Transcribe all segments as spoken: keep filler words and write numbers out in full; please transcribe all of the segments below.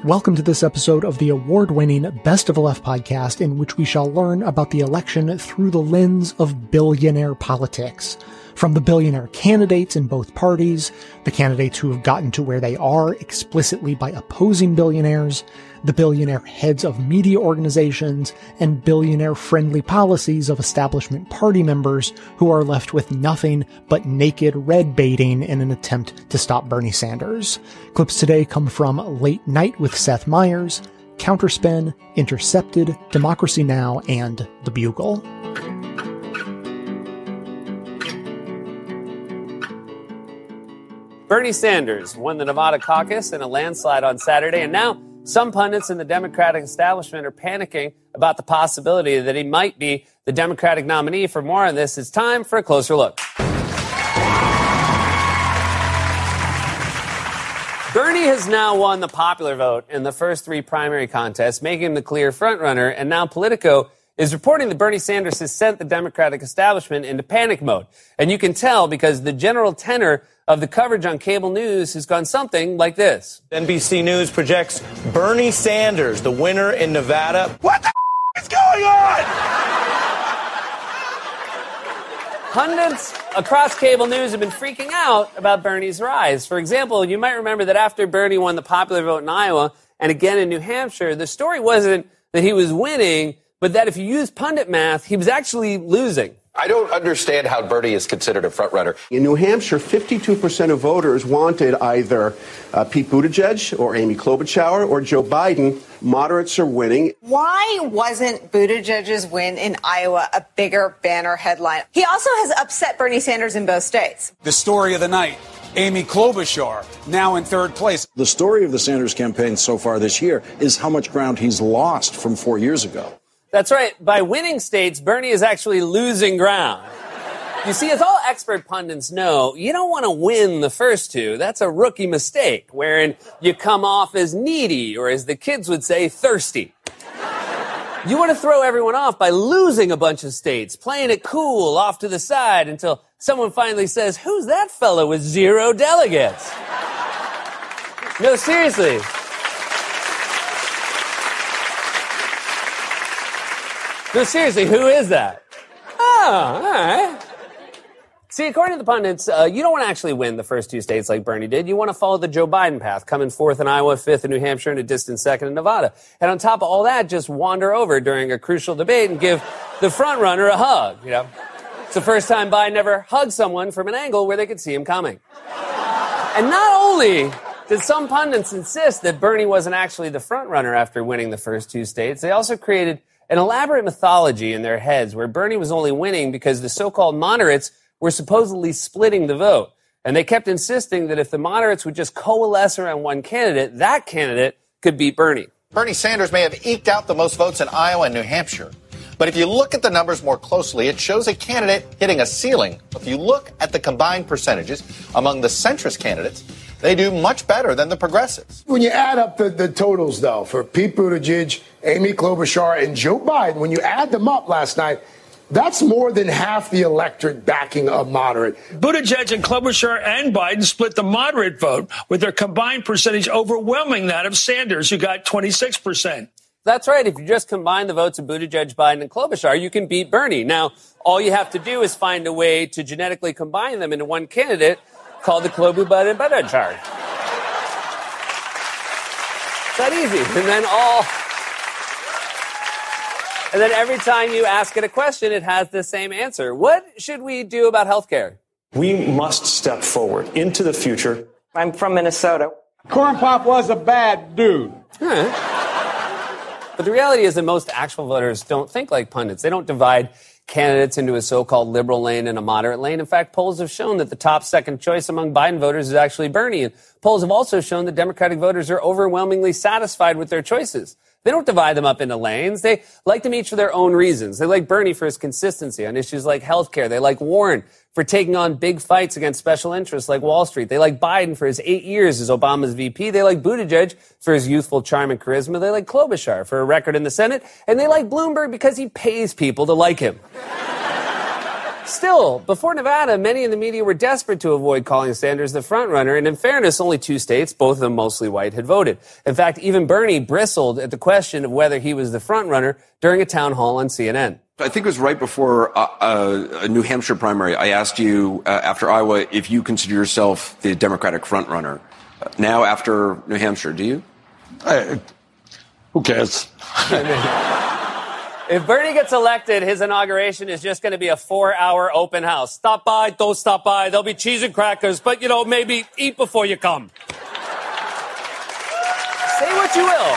Welcome to this episode of the award-winning Best of the Left podcast, in which we shall learn about the election through the lens of billionaire politics. From the billionaire candidates in both parties, the candidates who have gotten to where they are explicitly by opposing billionaires, the billionaire heads of media organizations, and billionaire-friendly policies of establishment party members who are left with nothing but naked red baiting in an attempt to stop Bernie Sanders. Clips today come from Late Night with Seth Meyers, Counterspin, Intercepted, Democracy Now!, and The Bugle. Bernie Sanders won the Nevada caucus in a landslide on Saturday, and now some pundits in the Democratic establishment are panicking about the possibility that he might be the Democratic nominee. For more on this, it's time for a closer look. Bernie has now won the popular vote in the first three primary contests, making him the clear frontrunner, and now Politico is reporting that Bernie Sanders has sent the Democratic establishment into panic mode. And you can tell because the general tenor of the coverage on cable news has gone something like this. N B C News projects Bernie Sanders, the winner in Nevada. What the f- is going on? Pundits across cable news have been freaking out about Bernie's rise. For example, you might remember that after Bernie won the popular vote in Iowa and again in New Hampshire, the story wasn't that he was winning, but that if you use pundit math, he was actually losing. I don't understand how Bernie is considered a frontrunner. In New Hampshire, fifty-two percent of voters wanted either uh, Pete Buttigieg or Amy Klobuchar or Joe Biden. Moderates are winning. Why wasn't Buttigieg's win in Iowa a bigger banner headline? He also has upset Bernie Sanders in both states. The story of the night, Amy Klobuchar, now in third place. The story of the Sanders campaign so far this year is how much ground he's lost from four years ago. That's right. By winning states, Bernie is actually losing ground. You see, as all expert pundits know, you don't want to win the first two. That's a rookie mistake, wherein you come off as needy, or as the kids would say, thirsty. You want to throw everyone off by losing a bunch of states, playing it cool off to the side until someone finally says, "Who's that fellow with zero delegates?" No, seriously. No, seriously, who is that? Oh, all right. See, according to the pundits, uh, you don't want to actually win the first two states like Bernie did. You want to follow the Joe Biden path, come in fourth in Iowa, fifth in New Hampshire, and a distant second in Nevada. And on top of all that, just wander over during a crucial debate and give the front runner a hug, you know. It's the first time Biden ever hugged someone from an angle where they could see him coming. And not only did some pundits insist that Bernie wasn't actually the front runner after winning the first two states, they also created an elaborate mythology in their heads where Bernie was only winning because the so-called moderates were supposedly splitting the vote. And they kept insisting that if the moderates would just coalesce around one candidate, that candidate could beat Bernie. Bernie Sanders may have eked out the most votes in Iowa and New Hampshire. But if you look at the numbers more closely, it shows a candidate hitting a ceiling. If you look at the combined percentages among the centrist candidates, they do much better than the progressives. When you add up the, the totals, though, for Pete Buttigieg, Amy Klobuchar, and Joe Biden, when you add them up last night, that's more than half the electorate backing a moderate. Buttigieg and Klobuchar and Biden split the moderate vote, with their combined percentage overwhelming that of Sanders, who got twenty-six percent. That's right. If you just combine the votes of Buttigieg, Biden, and Klobuchar, you can beat Bernie. Now, all you have to do is find a way to genetically combine them into one candidate called the Klobu Biden Buttigieg chart. It's that easy. And then all... And then every time you ask it a question, it has the same answer. What should we do about healthcare? We must step forward into the future. I'm from Minnesota. Corn Pop was a bad dude. Huh. But the reality is that most actual voters don't think like pundits. They don't divide candidates into a so-called liberal lane and a moderate lane. In fact, polls have shown that the top second choice among Biden voters is actually Bernie. And polls have also shown that Democratic voters are overwhelmingly satisfied with their choices. They don't divide them up into lanes. They like them each for their own reasons. They like Bernie for his consistency on issues like healthcare. They like Warren for taking on big fights against special interests like Wall Street. They like Biden for his eight years as Obama's V P. They like Buttigieg for his youthful charm and charisma. They like Klobuchar for a record in the Senate. And they like Bloomberg because he pays people to like him. Still, before Nevada, many in the media were desperate to avoid calling Sanders the frontrunner, and in fairness, only two states, both of them mostly white, had voted. In fact, even Bernie bristled at the question of whether he was the frontrunner during a town hall on C N N. I think it was right before uh, uh, a New Hampshire primary. I asked you uh, after Iowa if you consider yourself the Democratic frontrunner. Uh, now, after New Hampshire, do you? Hey, who cares? If Bernie gets elected, his inauguration is just going to be a four-hour open house. Stop by, don't stop by. There'll be cheese and crackers, but, you know, maybe eat before you come. Say what you will.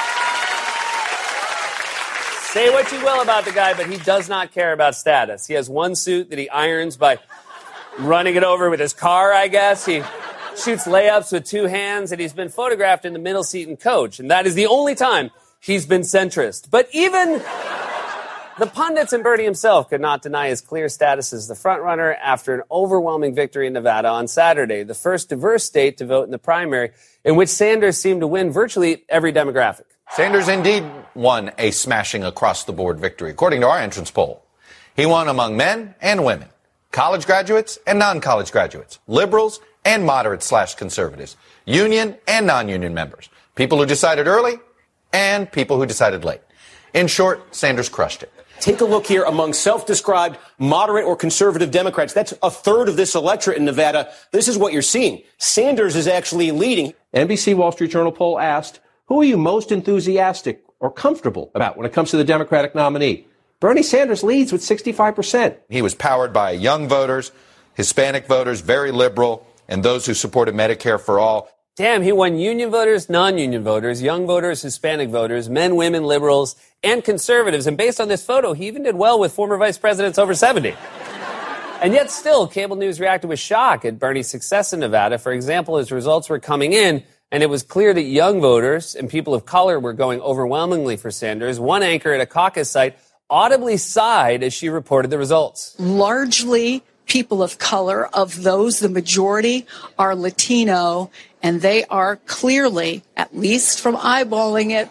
Say what you will about the guy, but he does not care about status. He has one suit that he irons by running it over with his car, I guess. He shoots layups with two hands, and he's been photographed in the middle seat and coach. And that is the only time he's been centrist. But even the pundits and Bernie himself could not deny his clear status as the frontrunner after an overwhelming victory in Nevada on Saturday, the first diverse state to vote in the primary, in which Sanders seemed to win virtually every demographic. Sanders indeed won a smashing across-the-board victory, according to our entrance poll. He won among men and women, college graduates and non-college graduates, liberals and moderate-slash-conservatives, union and non-union members, people who decided early and people who decided late. In short, Sanders crushed it. Take a look here among self-described moderate or conservative Democrats. That's a third of this electorate in Nevada. This is what you're seeing. Sanders is actually leading. N B C Wall Street Journal poll asked, who are you most enthusiastic or comfortable about when it comes to the Democratic nominee? Bernie Sanders leads with sixty-five percent. He was powered by young voters, Hispanic voters, very liberal, and those who supported Medicare for all. Damn, he won union voters, non-union voters, young voters, Hispanic voters, men, women, liberals, and conservatives. And based on this photo, he even did well with former vice presidents over seventy. And yet still, cable news reacted with shock at Bernie's success in Nevada. For example, his results were coming in, and it was clear that young voters and people of color were going overwhelmingly for Sanders. One anchor at a caucus site audibly sighed as she reported the results. Largely people of color, of those, the majority are Latino, and they are clearly, at least from eyeballing it,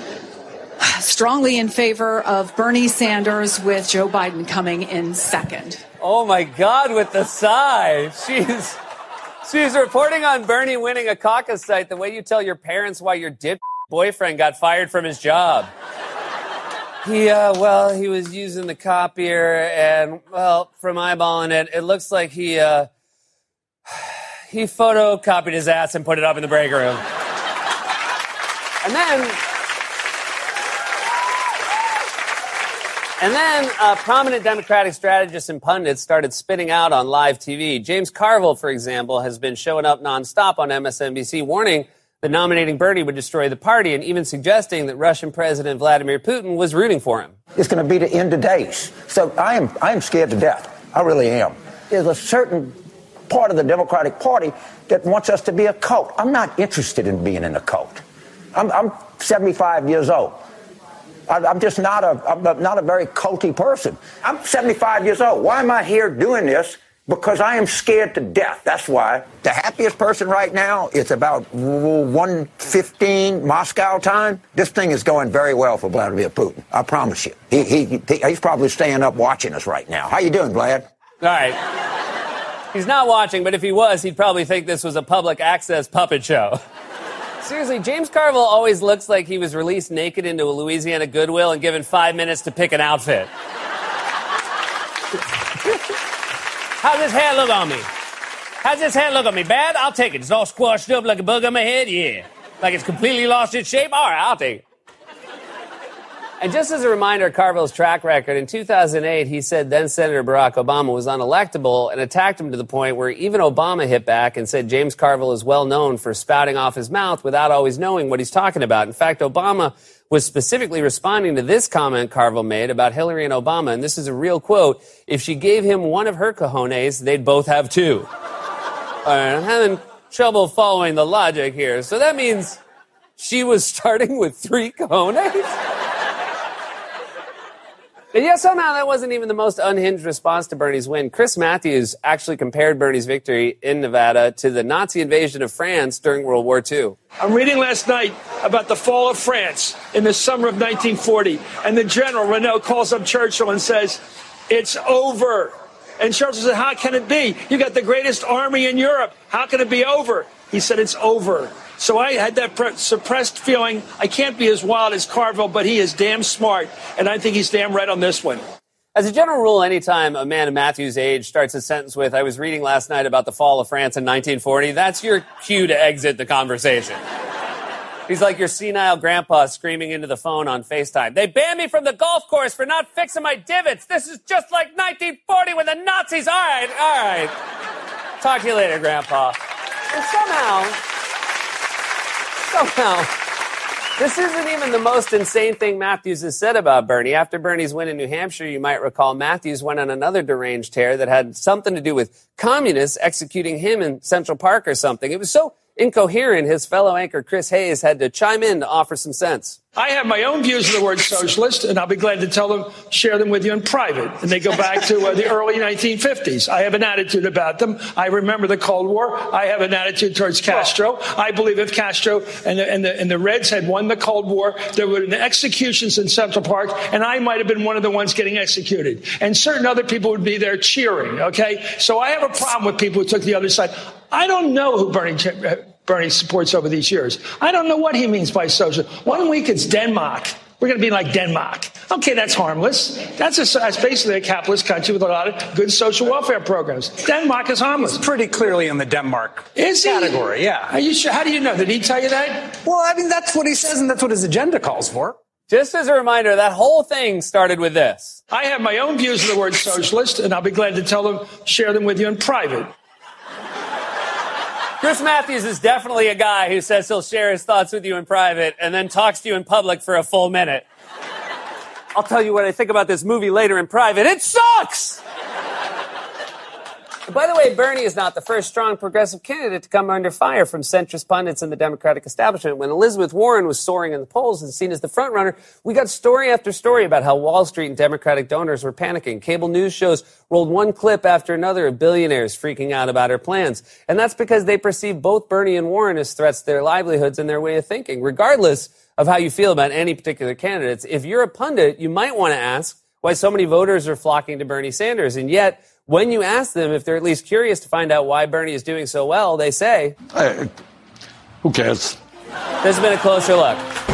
strongly in favor of Bernie Sanders, with Joe Biden coming in second. Oh, my God, with the sigh. She's, she's reporting on Bernie winning a caucus site the way you tell your parents why your dick boyfriend got fired from his job. He, uh, well, he was using the copier, and, well, from eyeballing it, it looks like he, uh, he photocopied his ass and put it up in the break room. And then, and then, uh, prominent Democratic strategists and pundits started spitting out on live T V. James Carville, for example, has been showing up nonstop on M S N B C, warning that nominating Bernie would destroy the party, and even suggesting that Russian President Vladimir Putin was rooting for him. It's going to be the end of days. So I am I am scared to death. I really am. There's a certain part of the Democratic Party that wants us to be a cult. I'm not interested in being in a cult. I'm, I'm seventy-five years old. I, I'm just not a I'm not a very culty person. I'm seventy-five years old. Why am I here doing this? Because I am scared to death. That's why. The happiest person right now, it's about one fifteen Moscow time. This thing is going very well for Vladimir Putin. I promise you. He, he, he He's probably staying up watching us right now. How you doing, Vlad? All right. He's not watching, but if he was, he'd probably think this was a public access puppet show. Seriously, James Carville always looks like he was released naked into a Louisiana Goodwill and given five minutes to pick an outfit. How's this hair look on me? How's this hair look on me? Bad? I'll take it. It's all squashed up like a bug on my head? Yeah. Like it's completely lost its shape? All right, I'll take it. And just as a reminder of Carville's track record, in two thousand eight, he said then-Senator Barack Obama was unelectable and attacked him to the point where even Obama hit back and said James Carville is well known for spouting off his mouth without always knowing what he's talking about. In fact, Obama was specifically responding to this comment Carville made about Hillary and Obama, and this is a real quote: if she gave him one of her cojones, they'd both have two. All right, I'm having trouble following the logic here. So that means she was starting with three cojones? And yet somehow that wasn't even the most unhinged response to Bernie's win. Chris Matthews actually compared Bernie's victory in Nevada to the Nazi invasion of France during World War Two. I'm reading last night about the fall of France in the summer of nineteen forty, and the general, Renault, calls up Churchill and says, "It's over. And Charles said, how can it be? You got the greatest army in Europe. How can it be over? He said, it's over. So I had that pre- suppressed feeling. I can't be as wild as Carville, but he is damn smart. And I think he's damn right on this one. As a general rule, anytime a man of Matthew's age starts a sentence with, I was reading last night about the fall of France in nineteen forty, that's your cue to exit the conversation. He's like your senile grandpa screaming into the phone on FaceTime. They banned me from the golf course for not fixing my divots. This is just like nineteen forty when the Nazis. All right, all right. Talk to you later, Grandpa. And somehow, somehow, this isn't even the most insane thing Matthews has said about Bernie. After Bernie's win in New Hampshire, you might recall Matthews went on another deranged tear that had something to do with communists executing him in Central Park or something. It was so incoherent, his fellow anchor Chris Hayes had to chime in to offer some sense. I have my own views of the word socialist, and I'll be glad to tell them, share them with you in private. And they go back to uh, the early nineteen fifties. I have an attitude about them. I remember the Cold War. I have an attitude towards Castro. I believe if Castro and the, and the, and the Reds had won the Cold War, there would have been executions in Central Park, and I might have been one of the ones getting executed. And certain other people would be there cheering, okay? So I have a problem with people who took the other side. I don't know who Bernie Bernie supports over these years. I don't know what he means by social. One week it's Denmark. We're going to be like Denmark. Okay, that's harmless. That's, a, that's basically a capitalist country with a lot of good social welfare programs. Denmark is harmless. It's pretty clearly in the Denmark is category, he? yeah. Are you sure? How do you know? Did he tell you that? Well, I mean, that's what he says, and that's what his agenda calls for. Just as a reminder, that whole thing started with this. I have my own views of the word socialist, and I'll be glad to tell them, share them with you in private. Chris Matthews is definitely a guy who says he'll share his thoughts with you in private and then talks to you in public for a full minute. I'll tell you what I think about this movie later in private. It sucks! By the way, Bernie is not the first strong progressive candidate to come under fire from centrist pundits in the Democratic establishment. When Elizabeth Warren was soaring in the polls and seen as the frontrunner, we got story after story about how Wall Street and Democratic donors were panicking. Cable news shows rolled one clip after another of billionaires freaking out about her plans. And that's because they perceive both Bernie and Warren as threats to their livelihoods and their way of thinking. Regardless of how you feel about any particular candidates, if you're a pundit, you might want to ask why so many voters are flocking to Bernie Sanders. And yet, when you ask them if they're at least curious to find out why Bernie is doing so well, they say, hey, who cares? This has been a closer look.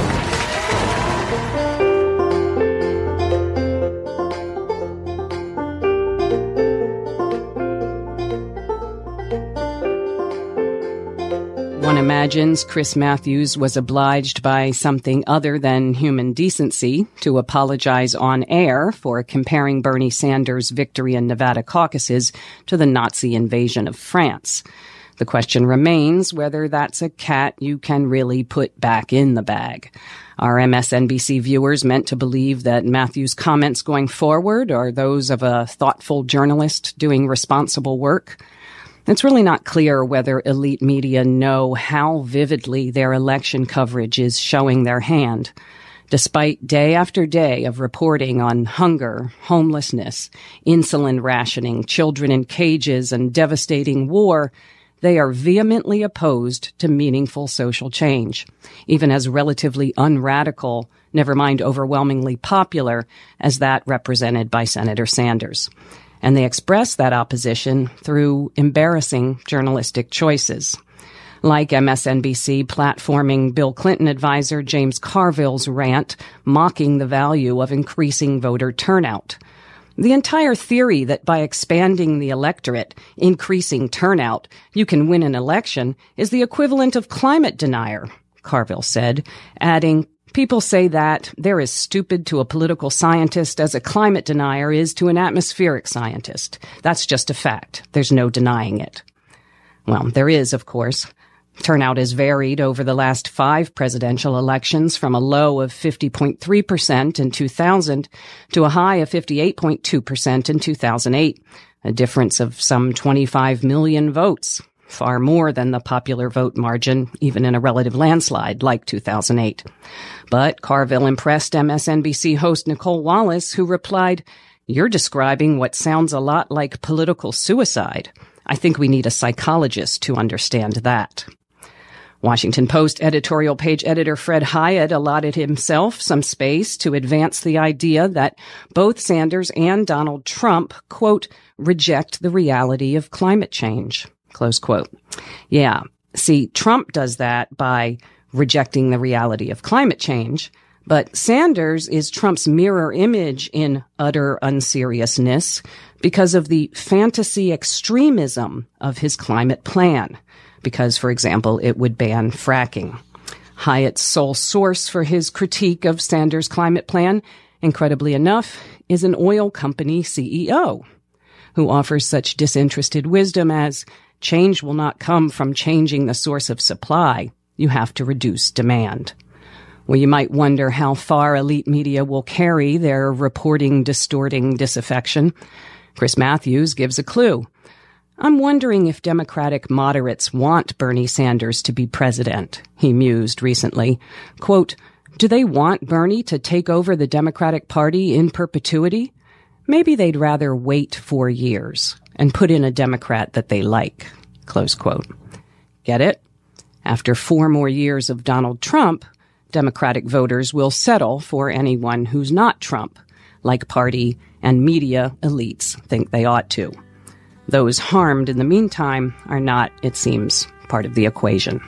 One imagines Chris Matthews was obliged by something other than human decency to apologize on air for comparing Bernie Sanders' victory in Nevada caucuses to the Nazi invasion of France. The question remains whether that's a cat you can really put back in the bag. Are M S N B C viewers meant to believe that Matthews' comments going forward are those of a thoughtful journalist doing responsible work? It's really not clear whether elite media know how vividly their election coverage is showing their hand. Despite day after day of reporting on hunger, homelessness, insulin rationing, children in cages, and devastating war, they are vehemently opposed to meaningful social change, even as relatively unradical, never mind overwhelmingly popular, as that represented by Senator Sanders. And they express that opposition through embarrassing journalistic choices. Like M S N B C platforming Bill Clinton advisor James Carville's rant mocking the value of increasing voter turnout. The entire theory that by expanding the electorate, increasing turnout, you can win an election is the equivalent of climate denier, Carville said, adding, people say that they're as stupid to a political scientist as a climate denier is to an atmospheric scientist. That's just a fact. There's no denying it. Well, there is, of course. Turnout has varied over the last five presidential elections from a low of fifty point three percent in two thousand to a high of fifty-eight point two percent in two thousand eight, a difference of some twenty-five million votes, far more than the popular vote margin, even in a relative landslide like two thousand eight. But Carville impressed M S N B C host Nicole Wallace, who replied, "You're describing what sounds a lot like political suicide. I think we need a psychologist to understand that." Washington Post editorial page editor Fred Hyatt allotted himself some space to advance the idea that both Sanders and Donald Trump, quote, reject the reality of climate change, close quote. Yeah. See, Trump does that by rejecting the reality of climate change, but Sanders is Trump's mirror image in utter unseriousness because of the fantasy extremism of his climate plan. Because, for example, it would ban fracking. Hyatt's sole source for his critique of Sanders' climate plan, incredibly enough, is an oil company C E O who offers such disinterested wisdom as change will not come from changing the source of supply. You have to reduce demand. Well, you might wonder how far elite media will carry their reporting distorting disaffection. Chris Matthews gives a clue. I'm wondering if Democratic moderates want Bernie Sanders to be president, he mused recently. Quote, do they want Bernie to take over the Democratic Party in perpetuity? Maybe they'd rather wait four years and put in a Democrat that they like, close quote. Get it? After four more years of Donald Trump, Democratic voters will settle for anyone who's not Trump, like party and media elites think they ought to. Those harmed in the meantime are not, it seems, part of the equation.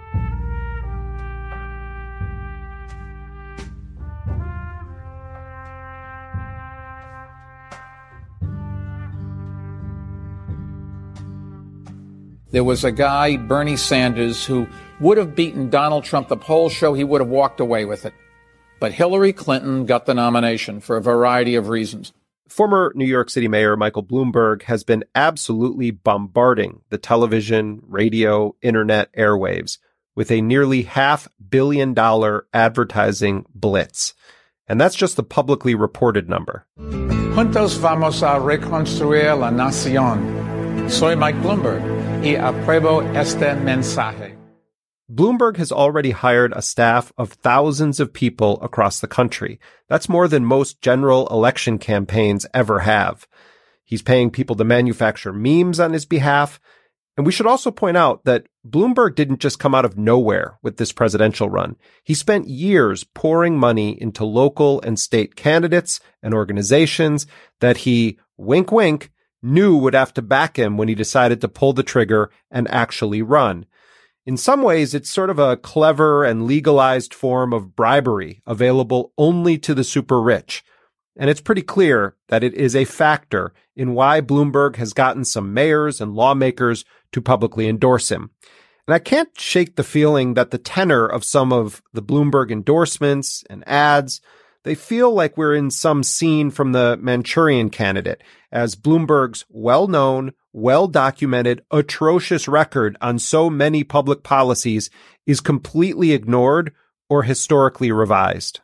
There was a guy, Bernie Sanders, who would have beaten Donald Trump. The polls show he would have walked away with it. But Hillary Clinton got the nomination for a variety of reasons. Former New York City Mayor Michael Bloomberg has been absolutely bombarding the television, radio, internet airwaves with a nearly half billion dollar advertising blitz. And that's just the publicly reported number. Juntos vamos a reconstruir la nación. Soy Mike Bloomberg y apruebo este mensaje. Bloomberg has already hired a staff of thousands of people across the country. That's more than most general election campaigns ever have. He's paying people to manufacture memes on his behalf. And we should also point out that Bloomberg didn't just come out of nowhere with this presidential run. He spent years pouring money into local and state candidates and organizations that he, wink, wink, knew would have to back him when he decided to pull the trigger and actually run. In some ways, it's sort of a clever and legalized form of bribery available only to the super rich. And it's pretty clear that it is a factor in why Bloomberg has gotten some mayors and lawmakers to publicly endorse him. And I can't shake the feeling that the tenor of some of the Bloomberg endorsements and ads, they feel like we're in some scene from the Manchurian Candidate, as Bloomberg's well-known, well-documented, atrocious record on so many public policies is completely ignored or historically revised.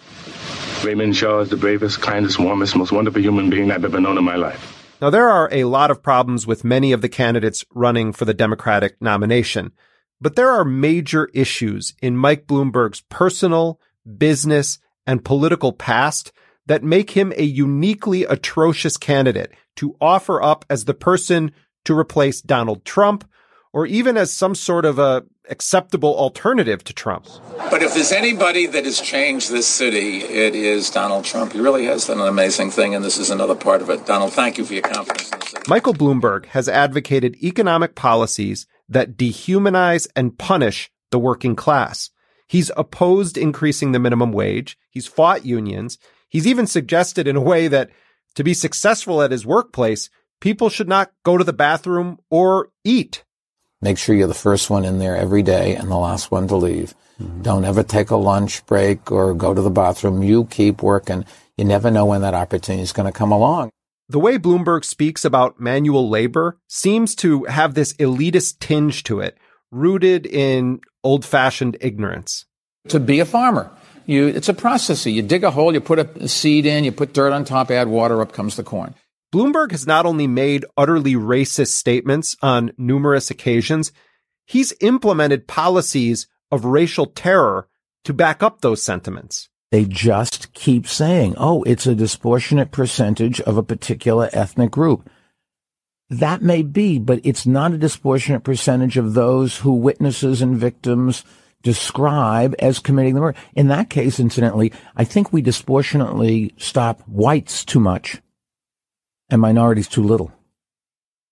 Raymond Shaw is the bravest, kindest, warmest, most wonderful human being I've ever known in my life. Now, there are a lot of problems with many of the candidates running for the Democratic nomination, but there are major issues in Mike Bloomberg's personal, business, and political past that make him a uniquely atrocious candidate to offer up as the person to replace Donald Trump, or even as some sort of a acceptable alternative to Trump. But if there's anybody that has changed this city, it is Donald Trump. He really has done an amazing thing, and this is another part of it. Donald, thank you for your confidence in the city. Michael Bloomberg has advocated economic policies that dehumanize and punish the working class. He's opposed increasing the minimum wage. He's fought unions. He's even suggested in a way that to be successful at his workplace, people should not go to the bathroom or eat. Make sure you're the first one in there every day and the last one to leave. Mm-hmm. Don't ever take a lunch break or go to the bathroom. You keep working. You never know when that opportunity is going to come along. The way Bloomberg speaks about manual labor seems to have this elitist tinge to it, rooted in old-fashioned ignorance. To be a farmer, you it's a process. You dig a hole, you put a seed in, you put dirt on top, add water, up comes the corn. Bloomberg has not only made utterly racist statements on numerous occasions, he's implemented policies of racial terror to back up those sentiments. They just keep saying, oh, it's a disproportionate percentage of a particular ethnic group. That may be, but it's not a disproportionate percentage of those who witnesses and victims describe as committing the murder. In that case, incidentally, I think we disproportionately stop whites too much and minorities too little.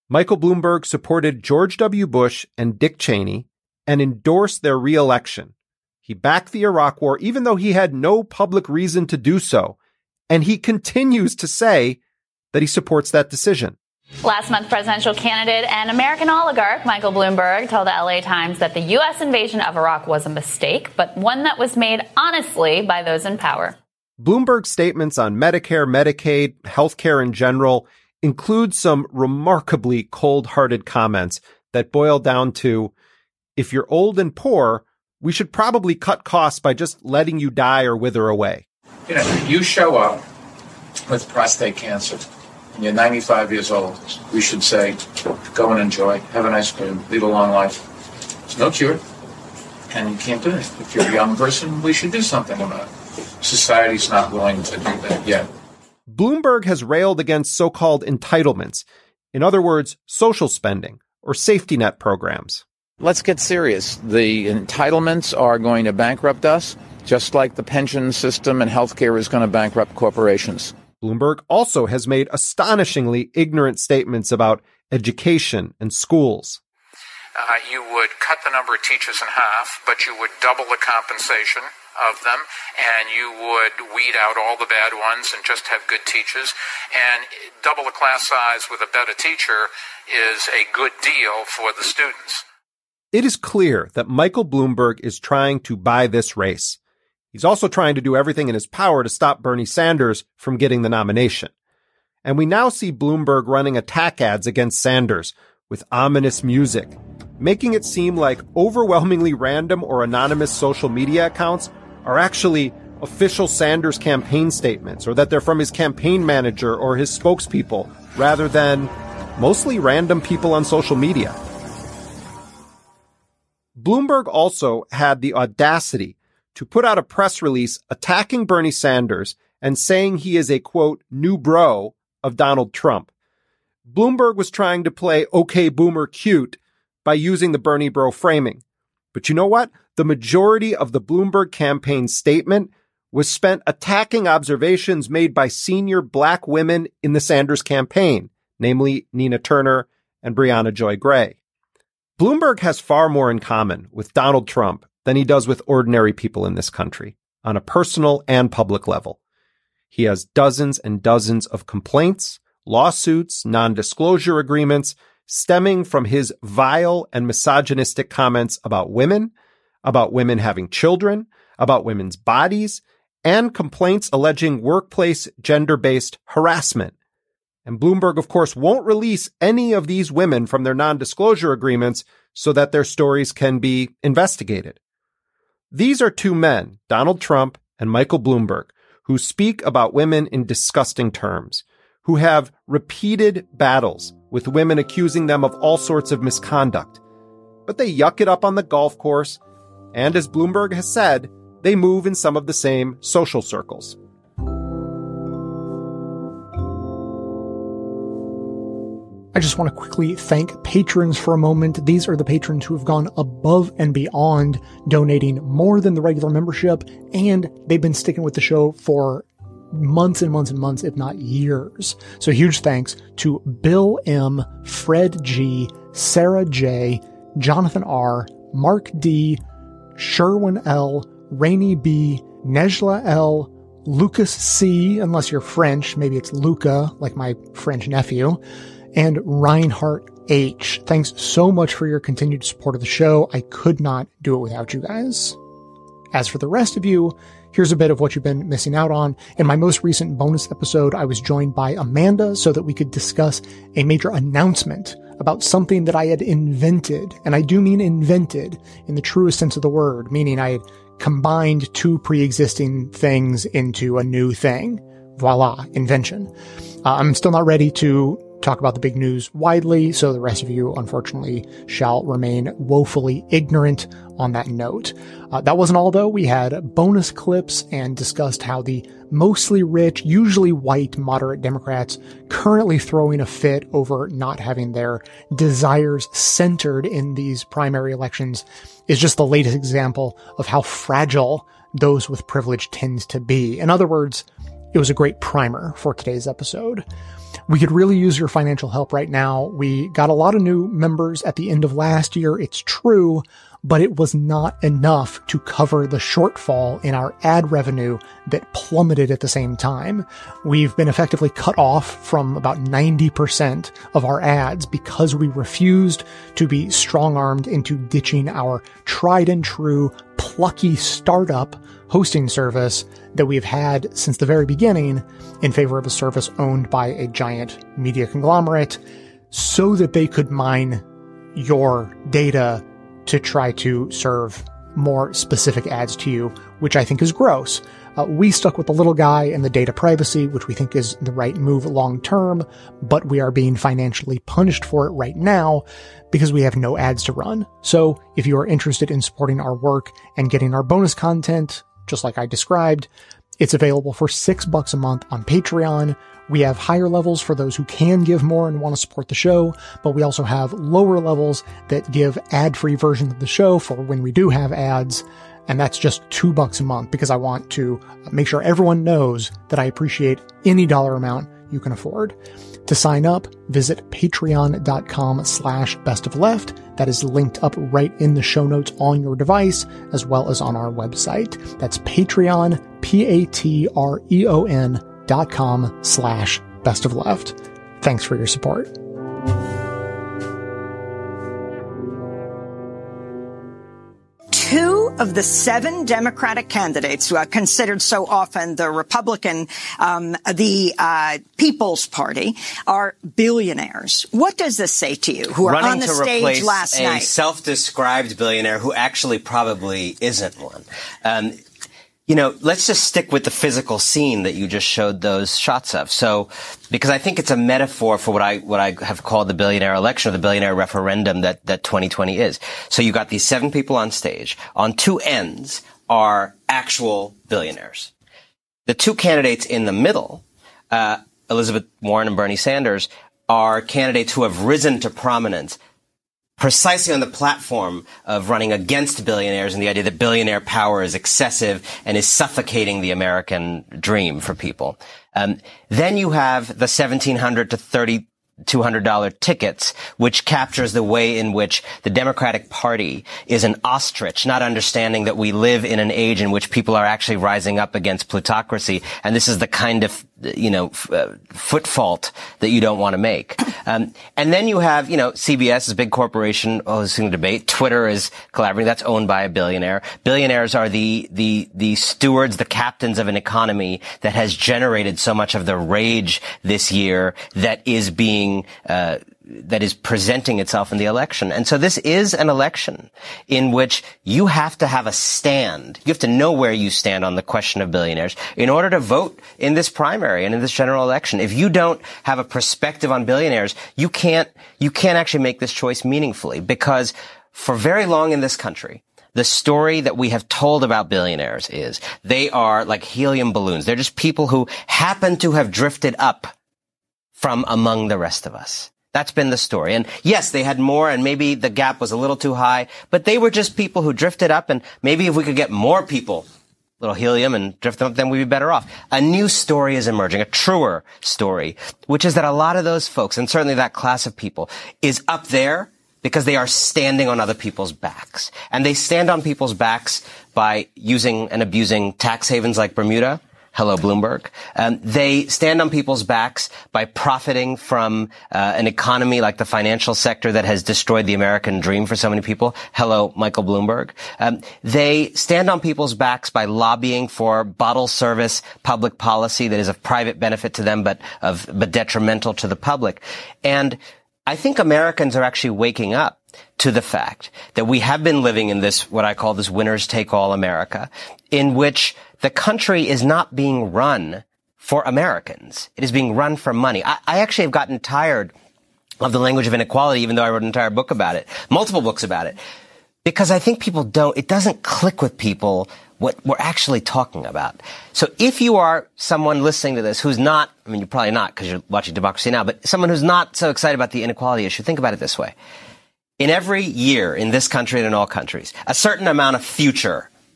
Michael Bloomberg supported George W. Bush and Dick Cheney and endorsed their re-election. He backed the Iraq War even though he had no public reason to do so. And he continues to say that he supports that decision. Last month, presidential candidate and American oligarch Michael Bloomberg told the L A Times that the U S invasion of Iraq was a mistake, but one that was made honestly by those in power. Bloomberg's statements on Medicare, Medicaid, healthcare in general include some remarkably cold-hearted comments that boil down to, if you're old and poor, we should probably cut costs by just letting you die or wither away. You know, you show up with prostate cancer and you're ninety-five years old. We should say, go and enjoy, have an ice cream, lead a long life. There's no cure, and you can't do it. If you're a young person, we should do something about it. Society's not willing to do that yet. Bloomberg has railed against so-called entitlements. In other words, social spending or safety net programs. Let's get serious. The entitlements are going to bankrupt us, just like the pension system and healthcare is going to bankrupt corporations. Bloomberg also has made astonishingly ignorant statements about education and schools. Uh, you would cut the number of teachers in half, but you would double the compensation of them, and you would weed out all the bad ones and just have good teachers. And double the class size with a better teacher is a good deal for the students. It is clear that Michael Bloomberg is trying to buy this race. He's also trying to do everything in his power to stop Bernie Sanders from getting the nomination. And we now see Bloomberg running attack ads against Sanders with ominous music, making it seem like overwhelmingly random or anonymous social media accounts are actually official Sanders campaign statements, or that they're from his campaign manager or his spokespeople, rather than mostly random people on social media. Bloomberg also had the audacity to put out a press release attacking Bernie Sanders and saying he is a, quote, new bro of Donald Trump. Bloomberg was trying to play OK Boomer cute by using the Bernie bro framing. But you know what? The majority of the Bloomberg campaign statement was spent attacking observations made by senior black women in the Sanders campaign, namely Nina Turner and Brianna Joy Gray. Bloomberg has far more in common with Donald Trump than he does with ordinary people in this country, on a personal and public level. He has dozens and dozens of complaints, lawsuits, non-disclosure agreements stemming from his vile and misogynistic comments about women, about women having children, about women's bodies, and complaints alleging workplace gender-based harassment. And Bloomberg, of course, won't release any of these women from their non-disclosure agreements so that their stories can be investigated. These are two men, Donald Trump and Michael Bloomberg, who speak about women in disgusting terms, who have repeated battles with women accusing them of all sorts of misconduct. But they yuck it up on the golf course, and as Bloomberg has said, they move in some of the same social circles. I just want to quickly thank patrons for a moment. These are the patrons who have gone above and beyond, donating more than the regular membership, and they've been sticking with the show for months and months and months, if not years. So huge thanks to Bill M., Fred G., Sarah J., Jonathan R., Mark D., Sherwin L., Rainey B., Nejla L., Lucas C., unless you're French, maybe it's Luca, like my French nephew, and Reinhardt H. Thanks so much for your continued support of the show. I could not do it without you guys. As for the rest of you, here's a bit of what you've been missing out on. In my most recent bonus episode, I was joined by Amanda so that we could discuss a major announcement about something that I had invented. And I do mean invented in the truest sense of the word, meaning I had combined two pre-existing things into a new thing. Voila, invention. Uh, I'm still not ready to talk about the big news widely, so the rest of you, unfortunately, shall remain woefully ignorant on that note. Uh, that wasn't all, though. We had bonus clips and discussed how the mostly rich, usually white, moderate Democrats currently throwing a fit over not having their desires centered in these primary elections is just the latest example of how fragile those with privilege tends to be. In other words, it was a great primer for today's episode. We could really use your financial help right now. We got a lot of new members at the end of last year, it's true, but it was not enough to cover the shortfall in our ad revenue that plummeted at the same time. We've been effectively cut off from about ninety percent of our ads because we refused to be strong-armed into ditching our tried and true, plucky startup hosting service that we've had since the very beginning in favor of a service owned by a giant media conglomerate so that they could mine your data to try to serve more specific ads to you, which I think is gross. Uh, we stuck with the little guy and the data privacy, which we think is the right move long term, but we are being financially punished for it right now because we have no ads to run. So if you are interested in supporting our work and getting our bonus content, just like I described, it's available for six bucks a month on Patreon. We have higher levels for those who can give more and want to support the show, but we also have lower levels that give ad-free versions of the show for when we do have ads. And that's just two bucks a month because I want to make sure everyone knows that I appreciate any dollar amount you can afford. To sign up, visit patreon.com slash best of left. That is linked up right in the show notes on your device, as well as on our website. That's Patreon, P-A-T-R-E-O-N dot com slash best of left. Thanks for your support. Two of the seven Democratic candidates who are considered so often the Republican, um, the uh, People's Party, are billionaires. What does this say to you, who are Running on the to stage last a night? Self-described billionaire who actually probably isn't one. Um, You know, let's just stick with the physical scene that you just showed those shots of. So, because I think it's a metaphor for what I, what I have called the billionaire election or the billionaire referendum that, that twenty twenty is. So you got these seven people on stage. On two ends are actual billionaires. The two candidates in the middle, uh, Elizabeth Warren and Bernie Sanders, are candidates who have risen to prominence precisely on the platform of running against billionaires and the idea that billionaire power is excessive and is suffocating the American dream for people. Um, then you have the seventeen hundred to thirty-two hundred dollars tickets, which captures the way in which the Democratic Party is an ostrich, not understanding that we live in an age in which people are actually rising up against plutocracy. And this is the kind of, you know, f- uh, foot fault that you don't want to make. Um, and then you have, you know, C B S is a big corporation hosting a debate. Twitter is collaborating. That's owned by a billionaire. Billionaires are the, the, the stewards, the captains of an economy that has generated so much of the rage this year that is being, uh, that is presenting itself in the election. And so this is an election in which you have to have a stand. You have to know where you stand on the question of billionaires in order to vote in this primary and in this general election. If you don't have a perspective on billionaires, you can't, you can't actually make this choice meaningfully, because for very long in this country, the story that we have told about billionaires is they are like helium balloons. They're just people who happen to have drifted up from among the rest of us. That's been the story. And yes, they had more, and maybe the gap was a little too high, but they were just people who drifted up, and maybe if we could get more people, little helium, and drift them up, then we'd be better off. A new story is emerging, a truer story, which is that a lot of those folks, and certainly that class of people, is up there because they are standing on other people's backs. And they stand on people's backs by using and abusing tax havens like Bermuda. Hello, Bloomberg. Um, they stand on people's backs by profiting from uh, an economy like the financial sector that has destroyed the American dream for so many people. Hello, Michael Bloomberg. Um, they stand on people's backs by lobbying for bottle service public policy that is of private benefit to them, but of but detrimental to the public. And I think Americans are actually waking up to the fact that we have been living in this, what I call this winners take all America, in which the country is not being run for Americans. It is being run for money. I, I actually have gotten tired of the language of inequality, even though I wrote an entire book about it, multiple books about it, because I think people don't, it doesn't click with people what we're actually talking about. So if you are someone listening to this who's not, I mean, you're probably not because you're watching Democracy Now!, but someone who's not so excited about the inequality issue, think about it this way. In every year in this country and in all countries, a certain amount of future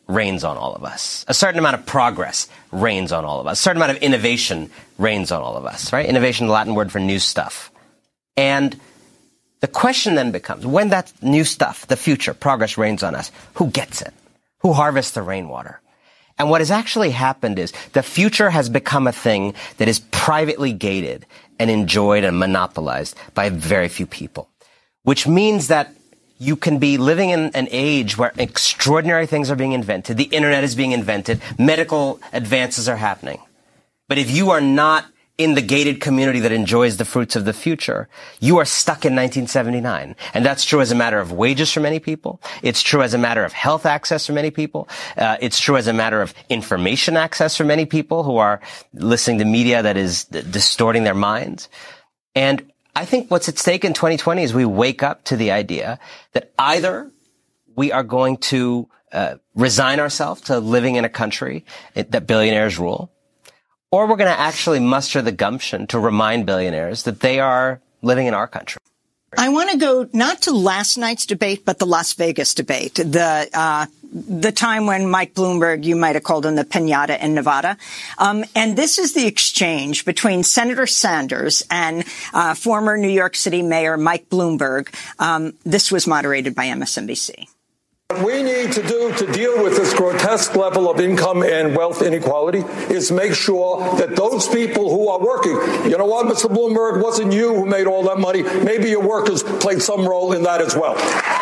reigns on all of us. A certain amount of progress reigns on all of us. A certain amount of innovation reigns on all of us, right? Innovation, the Latin word for new stuff. And the question then becomes, when that new stuff, the future, progress reigns on us, who gets it? Who harvests the rainwater? And what has actually happened is the future has become a thing that is privately gated and enjoyed and monopolized by very few people, which means that you can be living in an age where extraordinary things are being invented, the internet is being invented, medical advances are happening. But if you are not in the gated community that enjoys the fruits of the future, you are stuck in nineteen seventy-nine. And that's true as a matter of wages for many people. It's true as a matter of health access for many people. Uh, it's true as a matter of information access for many people who are listening to media that is d- distorting their minds. And I think what's at stake in twenty twenty is we wake up to the idea that either we are going to uh, resign ourselves to living in a country that billionaires rule, or we're going to actually muster the gumption to remind billionaires that they are living in our country. I want to go not to last night's debate, but the Las Vegas debate, the uh, the time when Mike Bloomberg, you might have called him the piñata in Nevada. Um, and this is the exchange between Senator Sanders and uh, former New York City Mayor Mike Bloomberg. Um, this was moderated by M S N B C. What we need to do to deal with this grotesque level of income and wealth inequality is make sure that those people who are working, you know what, Mister Bloomberg, it wasn't you who made all that money. Maybe your workers played some role in that as well.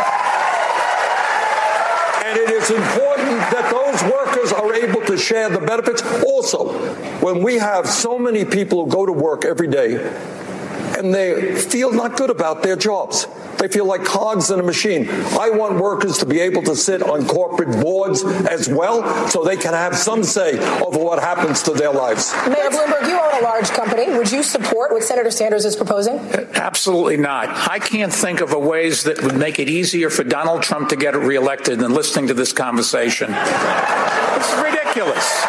And it is important that those workers are able to share the benefits. Also, when we have so many people who go to work every day and they feel not good about their jobs, they feel like cogs in a machine. I want workers to be able to sit on corporate boards as well so they can have some say over what happens to their lives. Mayor Bloomberg, you own a large company. Would you support what Senator Sanders is proposing? Absolutely not. I can't think of a ways that would make it easier for Donald Trump to get reelected than listening to this conversation. It's ridiculous.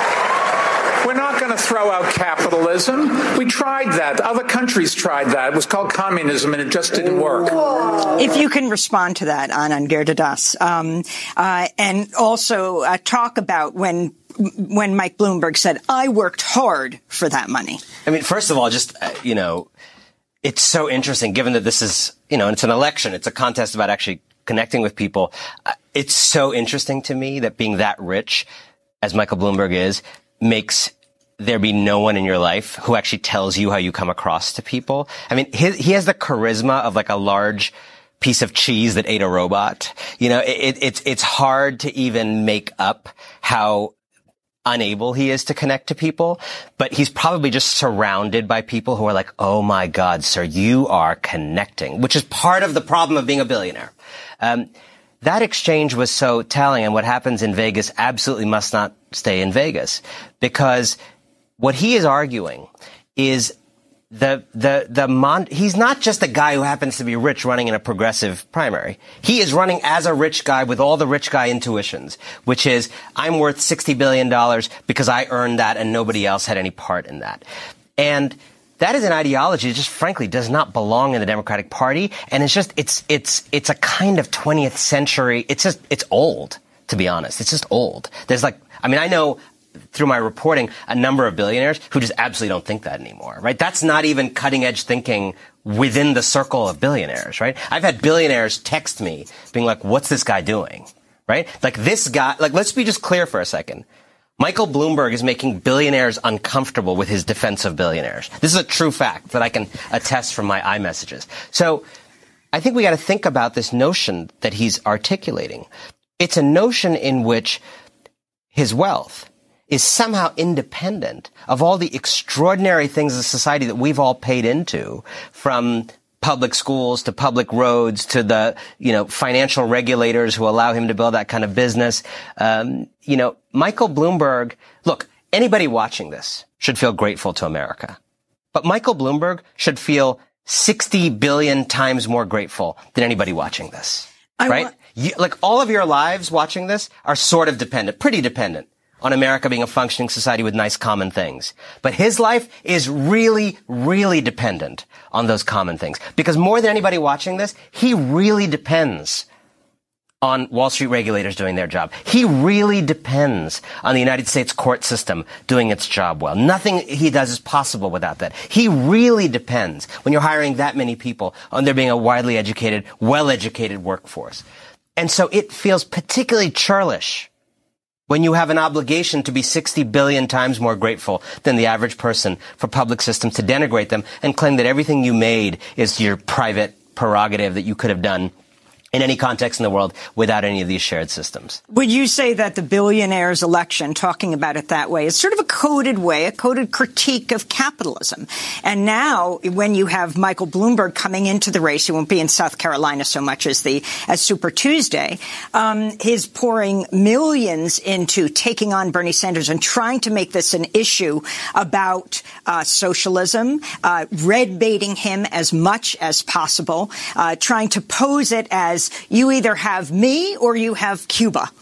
We're not going to throw out capitalism. We tried that. Other countries tried that. It was called communism, and it just didn't work. If you can respond to that, Anand Giridharadas, um, uh, and also uh, talk about when when Mike Bloomberg said, I worked hard for that money. I mean, first of all, just, uh, you know, it's so interesting, given that this is, you know, it's an election. It's a contest about actually connecting with people. Uh, it's so interesting to me that being that rich, as Michael Bloomberg is, makes there be no one in your life who actually tells you how you come across to people. I mean, he, he has the charisma of like a large piece of cheese that ate a robot. You know, it, it's, it's hard to even make up how unable he is to connect to people, but he's probably just surrounded by people who are like, oh my God, sir, you are connecting, which is part of the problem of being a billionaire. Um, that exchange was so telling, and what happens in Vegas absolutely must not stay in Vegas, because what he is arguing is the, the, the mon, he's not just a guy who happens to be rich running in a progressive primary. He is running as a rich guy with all the rich guy intuitions, which is, I'm worth sixty billion dollars because I earned that and nobody else had any part in that. And that is an ideology that just frankly does not belong in the Democratic Party. And it's just, it's, it's, it's a kind of twentieth century. It's just, it's old, to be honest. It's just old. There's like, I mean, I know through my reporting a number of billionaires who just absolutely don't think that anymore, right? That's not even cutting edge thinking within the circle of billionaires, right? I've had billionaires text me being like, what's this guy doing? Right? Like this guy, like, let's be just clear for a second. Michael Bloomberg is making billionaires uncomfortable with his defense of billionaires. This is a true fact that I can attest from my iMessages. So I think we got to think about this notion that he's articulating. It's a notion in which his wealth is somehow independent of all the extraordinary things of society that we've all paid into, from public schools to public roads to the, you know, financial regulators who allow him to build that kind of business. Um, you know, Michael Bloomberg, look, anybody watching this should feel grateful to America. But Michael Bloomberg should feel sixty billion times more grateful than anybody watching this, I right? wa- you, like all of your lives watching this are sort of dependent, pretty dependent on America being a functioning society with nice common things. But his life is really, really dependent on those common things. Because more than anybody watching this, he really depends on Wall Street regulators doing their job. He really depends on the United States court system doing its job well. Nothing he does is possible without that. He really depends, when you're hiring that many people, on there being a widely educated, well-educated workforce. And so it feels particularly churlish when you have an obligation to be sixty billion times more grateful than the average person for public systems to denigrate them and claim that everything you made is your private prerogative that you could have done in any context in the world without any of these shared systems. Would you say that the billionaires election, talking about it that way, is sort of a coded way, a coded critique of capitalism? And now, when you have Michael Bloomberg coming into the race, he won't be in South Carolina so much as the as Super Tuesday, um, he's pouring millions into taking on Bernie Sanders and trying to make this an issue about uh, socialism, uh, red baiting him as much as possible, uh, trying to pose it as you either have me or you have Cuba.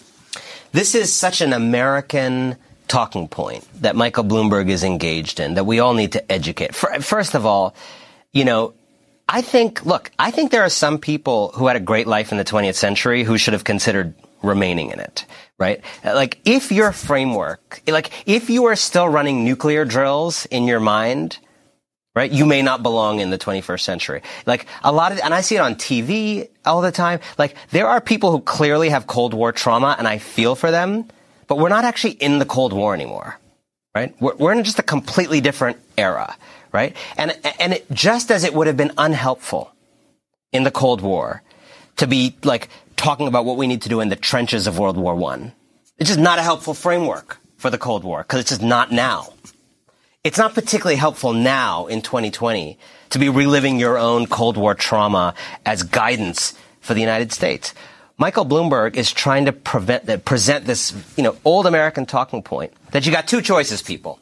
This is such an American talking point that Michael Bloomberg is engaged in that we all need to educate. First of all, you know, I think, look, I think there are some people who had a great life in the twentieth century who should have considered remaining in it, right? Like, if your framework, like, if you are still running nuclear drills in your mind, right, you may not belong in the twenty-first century. Like, a lot of, and I see it on T V all the time, like, there are people who clearly have Cold War trauma, and I feel for them, but we're not actually in the Cold War anymore, right? We're, we're in just a completely different era, right? And, and it, just as it would have been unhelpful in the Cold War to be, like, talking about what we need to do in the trenches of World War One, it's just not a helpful framework for the Cold War, because it's just not now. It's not particularly helpful now in twenty twenty to be reliving your own Cold War trauma as guidance for the United States. Michael Bloomberg is trying to prevent, uh, present this, you know, old American talking point that you got two choices, people.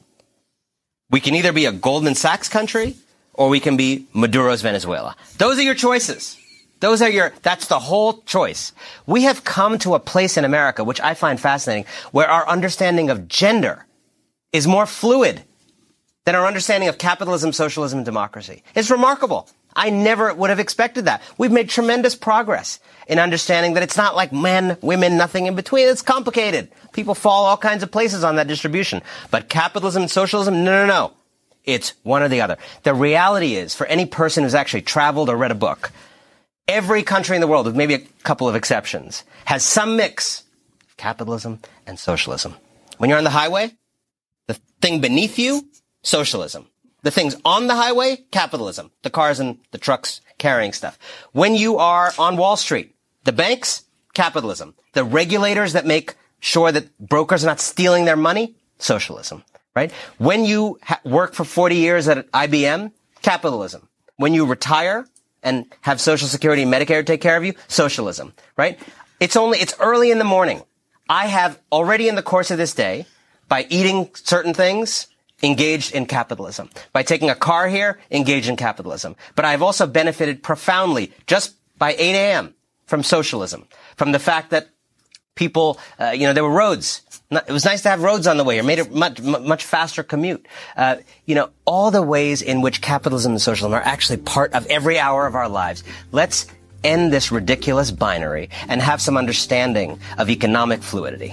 We can either be a Goldman Sachs country or we can be Maduro's Venezuela. Those are your choices. Those are your, that's the whole choice. We have come to a place in America, which I find fascinating, where our understanding of gender is more fluid than our understanding of capitalism, socialism, and democracy. It's remarkable. I never would have expected that. We've made tremendous progress in understanding that it's not like men, women, nothing in between. It's complicated. People fall all kinds of places on that distribution. But capitalism and socialism, no, no, no. It's one or the other. The reality is, for any person who's actually traveled or read a book, every country in the world, with maybe a couple of exceptions, has some mix of capitalism and socialism. When you're on the highway, the thing beneath you, socialism. The things on the highway, capitalism. The cars and the trucks carrying stuff. When you are on Wall Street, the banks, capitalism. The regulators that make sure that brokers are not stealing their money, socialism, right? When you ha- work for forty years at I B M, capitalism. When you retire and have Social Security and Medicare take care of you, socialism, right? It's only, it's early in the morning. I have already in the course of this day, by eating certain things, engaged in capitalism. By taking a car here, engaged in capitalism. But I've also benefited profoundly, just by eight a.m., from socialism. From the fact that people, uh, you know, there were roads. It was nice to have roads on the way. It made a much, much faster commute. Uh, you know, all the ways in which capitalism and socialism are actually part of every hour of our lives. Let's end this ridiculous binary and have some understanding of economic fluidity.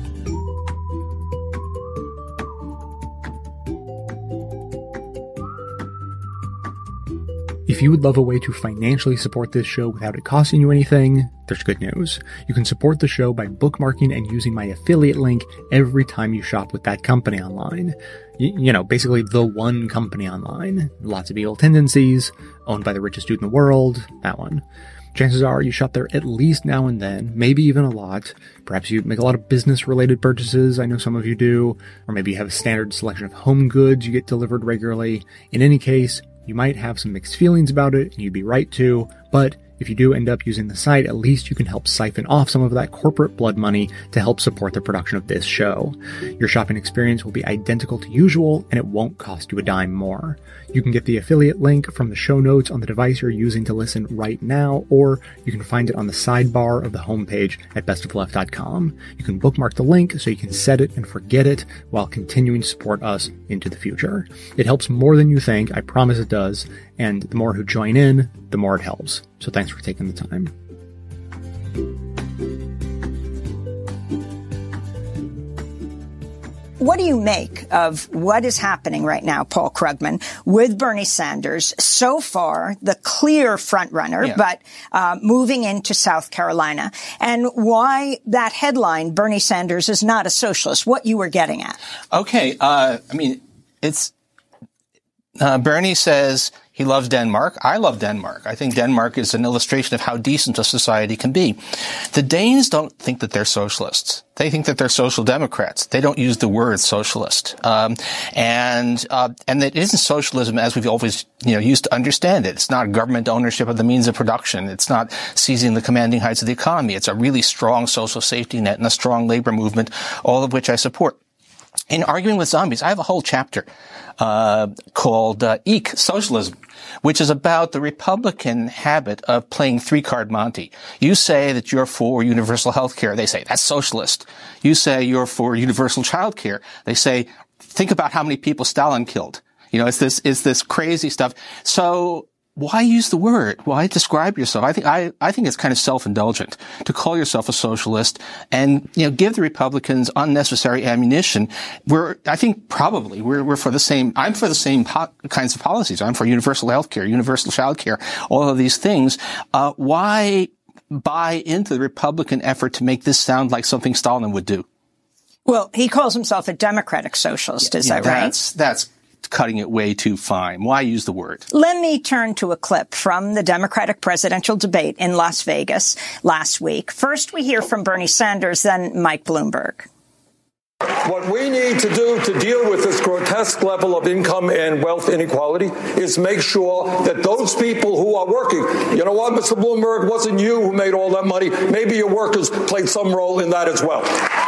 If you would love a way to financially support this show without it costing you anything, there's good news. You can support the show by bookmarking and using my affiliate link every time you shop with that company online. Y- you know, basically the one company online. Lots of evil tendencies, owned by the richest dude in the world, that one. Chances are you shop there at least now and then, maybe even a lot. Perhaps you make a lot of business-related purchases, I know some of you do. Or maybe you have a standard selection of home goods you get delivered regularly. In any case, you might have some mixed feelings about it, and you'd be right to, but if you do end up using the site, at least you can help siphon off some of that corporate blood money to help support the production of this show. Your shopping experience will be identical to usual, and it won't cost you a dime more. You can get the affiliate link from the show notes on the device you're using to listen right now, or you can find it on the sidebar of the homepage at best of left dot com. You can bookmark the link so you can set it and forget it while continuing to support us into the future. It helps more than you think, I promise it does, and the more who join in, the more it helps. So thanks for taking the time. what do you make of what is happening right now, Paul Krugman, with Bernie Sanders, so far the clear frontrunner, yeah. but uh, moving into South Carolina, and why that headline, Bernie Sanders is not a socialist, what you were getting at? Okay. Uh, I mean, it's uh, Bernie says he loves Denmark. I love Denmark. I think Denmark is an illustration of how decent a society can be. The Danes don't think that they're socialists. They think that they're social democrats. They don't use the word socialist. Um, and, uh, and it isn't socialism as we've always, you know, used to understand it. It's not government ownership of the means of production. It's not seizing the commanding heights of the economy. It's a really strong social safety net and a strong labor movement, all of which I support. In Arguing with Zombies, I have a whole chapter uh called uh, Eek, Socialism, which is about the Republican habit of playing three-card Monty. You say that you're for universal health care. They say, that's socialist. You say you're for universal child care. They say, think about how many people Stalin killed. You know, it's this, it's this crazy stuff. So why use the word? Why describe yourself? I think, I, I think it's kind of self-indulgent to call yourself a socialist and, you know, give the Republicans unnecessary ammunition. We're, I think probably we're, we're for the same, I'm for the same po- kinds of policies. I'm for universal health care, universal child care, all of these things. Uh, why buy into the Republican effort to make this sound like something Stalin would do? Well, he calls himself a democratic socialist. Is yeah, that right? That's, that's, cutting it way too fine. Why use the word? Let me turn to a clip from the Democratic presidential debate in Las Vegas last week. First, we hear from Bernie Sanders, then Mike Bloomberg. What we need to do to deal with this grotesque level of income and wealth inequality is make sure that those people who are working, you know what, Mister Bloomberg, it wasn't you who made all that money. Maybe your workers played some role in that as well.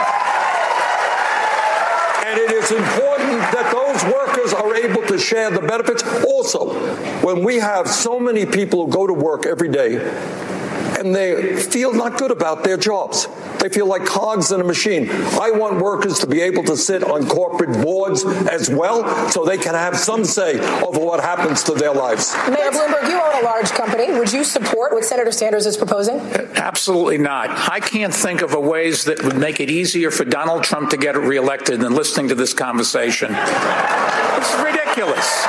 And it is important that those workers are able to share the benefits. Also, when we have so many people who go to work every day and they feel not good about their jobs, they feel like cogs in a machine. I want workers to be able to sit on corporate boards as well so they can have some say over what happens to their lives. Mayor Bloomberg, you own a large company. Would you support what Senator Sanders is proposing? Absolutely not. I can't think of a ways that would make it easier for Donald Trump to get reelected than listening to this conversation. It's ridiculous.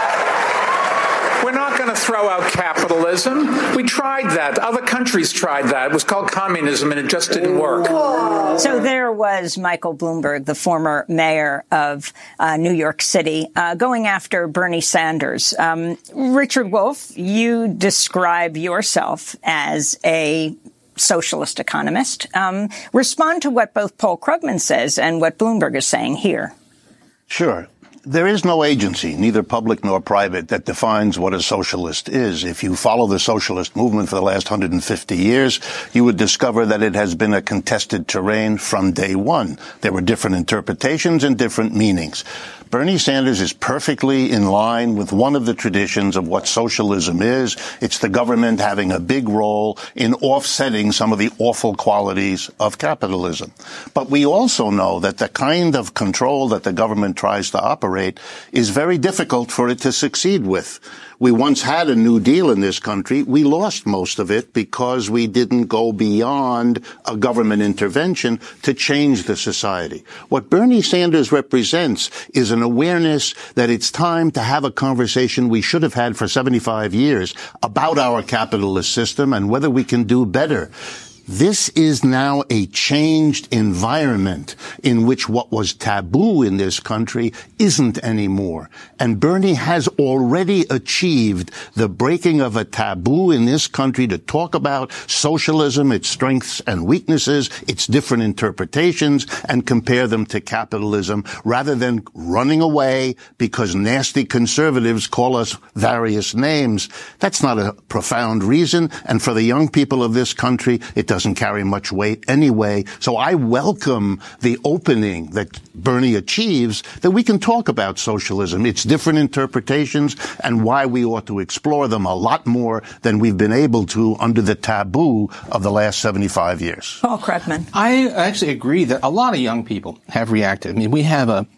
We're not going to throw out capitalism. We tried that. Other countries tried that. It was called communism, and it just didn't work. So there was Michael Bloomberg, the former mayor of uh, New York City, uh, going after Bernie Sanders. Um, Richard Wolff, you describe yourself as a socialist economist. Um, respond to what both Paul Krugman says and what Bloomberg is saying here. Sure. There is no agency, neither public nor private, that defines what a socialist is. If you follow the socialist movement for the last one hundred fifty years, you would discover that it has been a contested terrain from day one. There were different interpretations and different meanings. Bernie Sanders is perfectly in line with one of the traditions of what socialism is. It's the government having a big role in offsetting some of the awful qualities of capitalism. But we also know that the kind of control that the government tries to operate is very difficult for it to succeed with. We once had a New Deal in this country. We lost most of it because we didn't go beyond a government intervention to change the society. What Bernie Sanders represents is an awareness that it's time to have a conversation we should have had for seventy-five years about our capitalist system and whether we can do better. This is now a changed environment in which what was taboo in this country isn't anymore. And Bernie has already achieved the breaking of a taboo in this country to talk about socialism, its strengths and weaknesses, its different interpretations, and compare them to capitalism, rather than running away because nasty conservatives call us various names. That's not a profound reason. And for the young people of this country, it doesn't carry much weight anyway. So I welcome the opening that Bernie achieves, that we can talk about socialism, its different interpretations, and why we ought to explore them a lot more than we've been able to under the taboo of the last seventy-five years. Paul Krugman. I actually agree that a lot of young people have reacted. I mean, we have a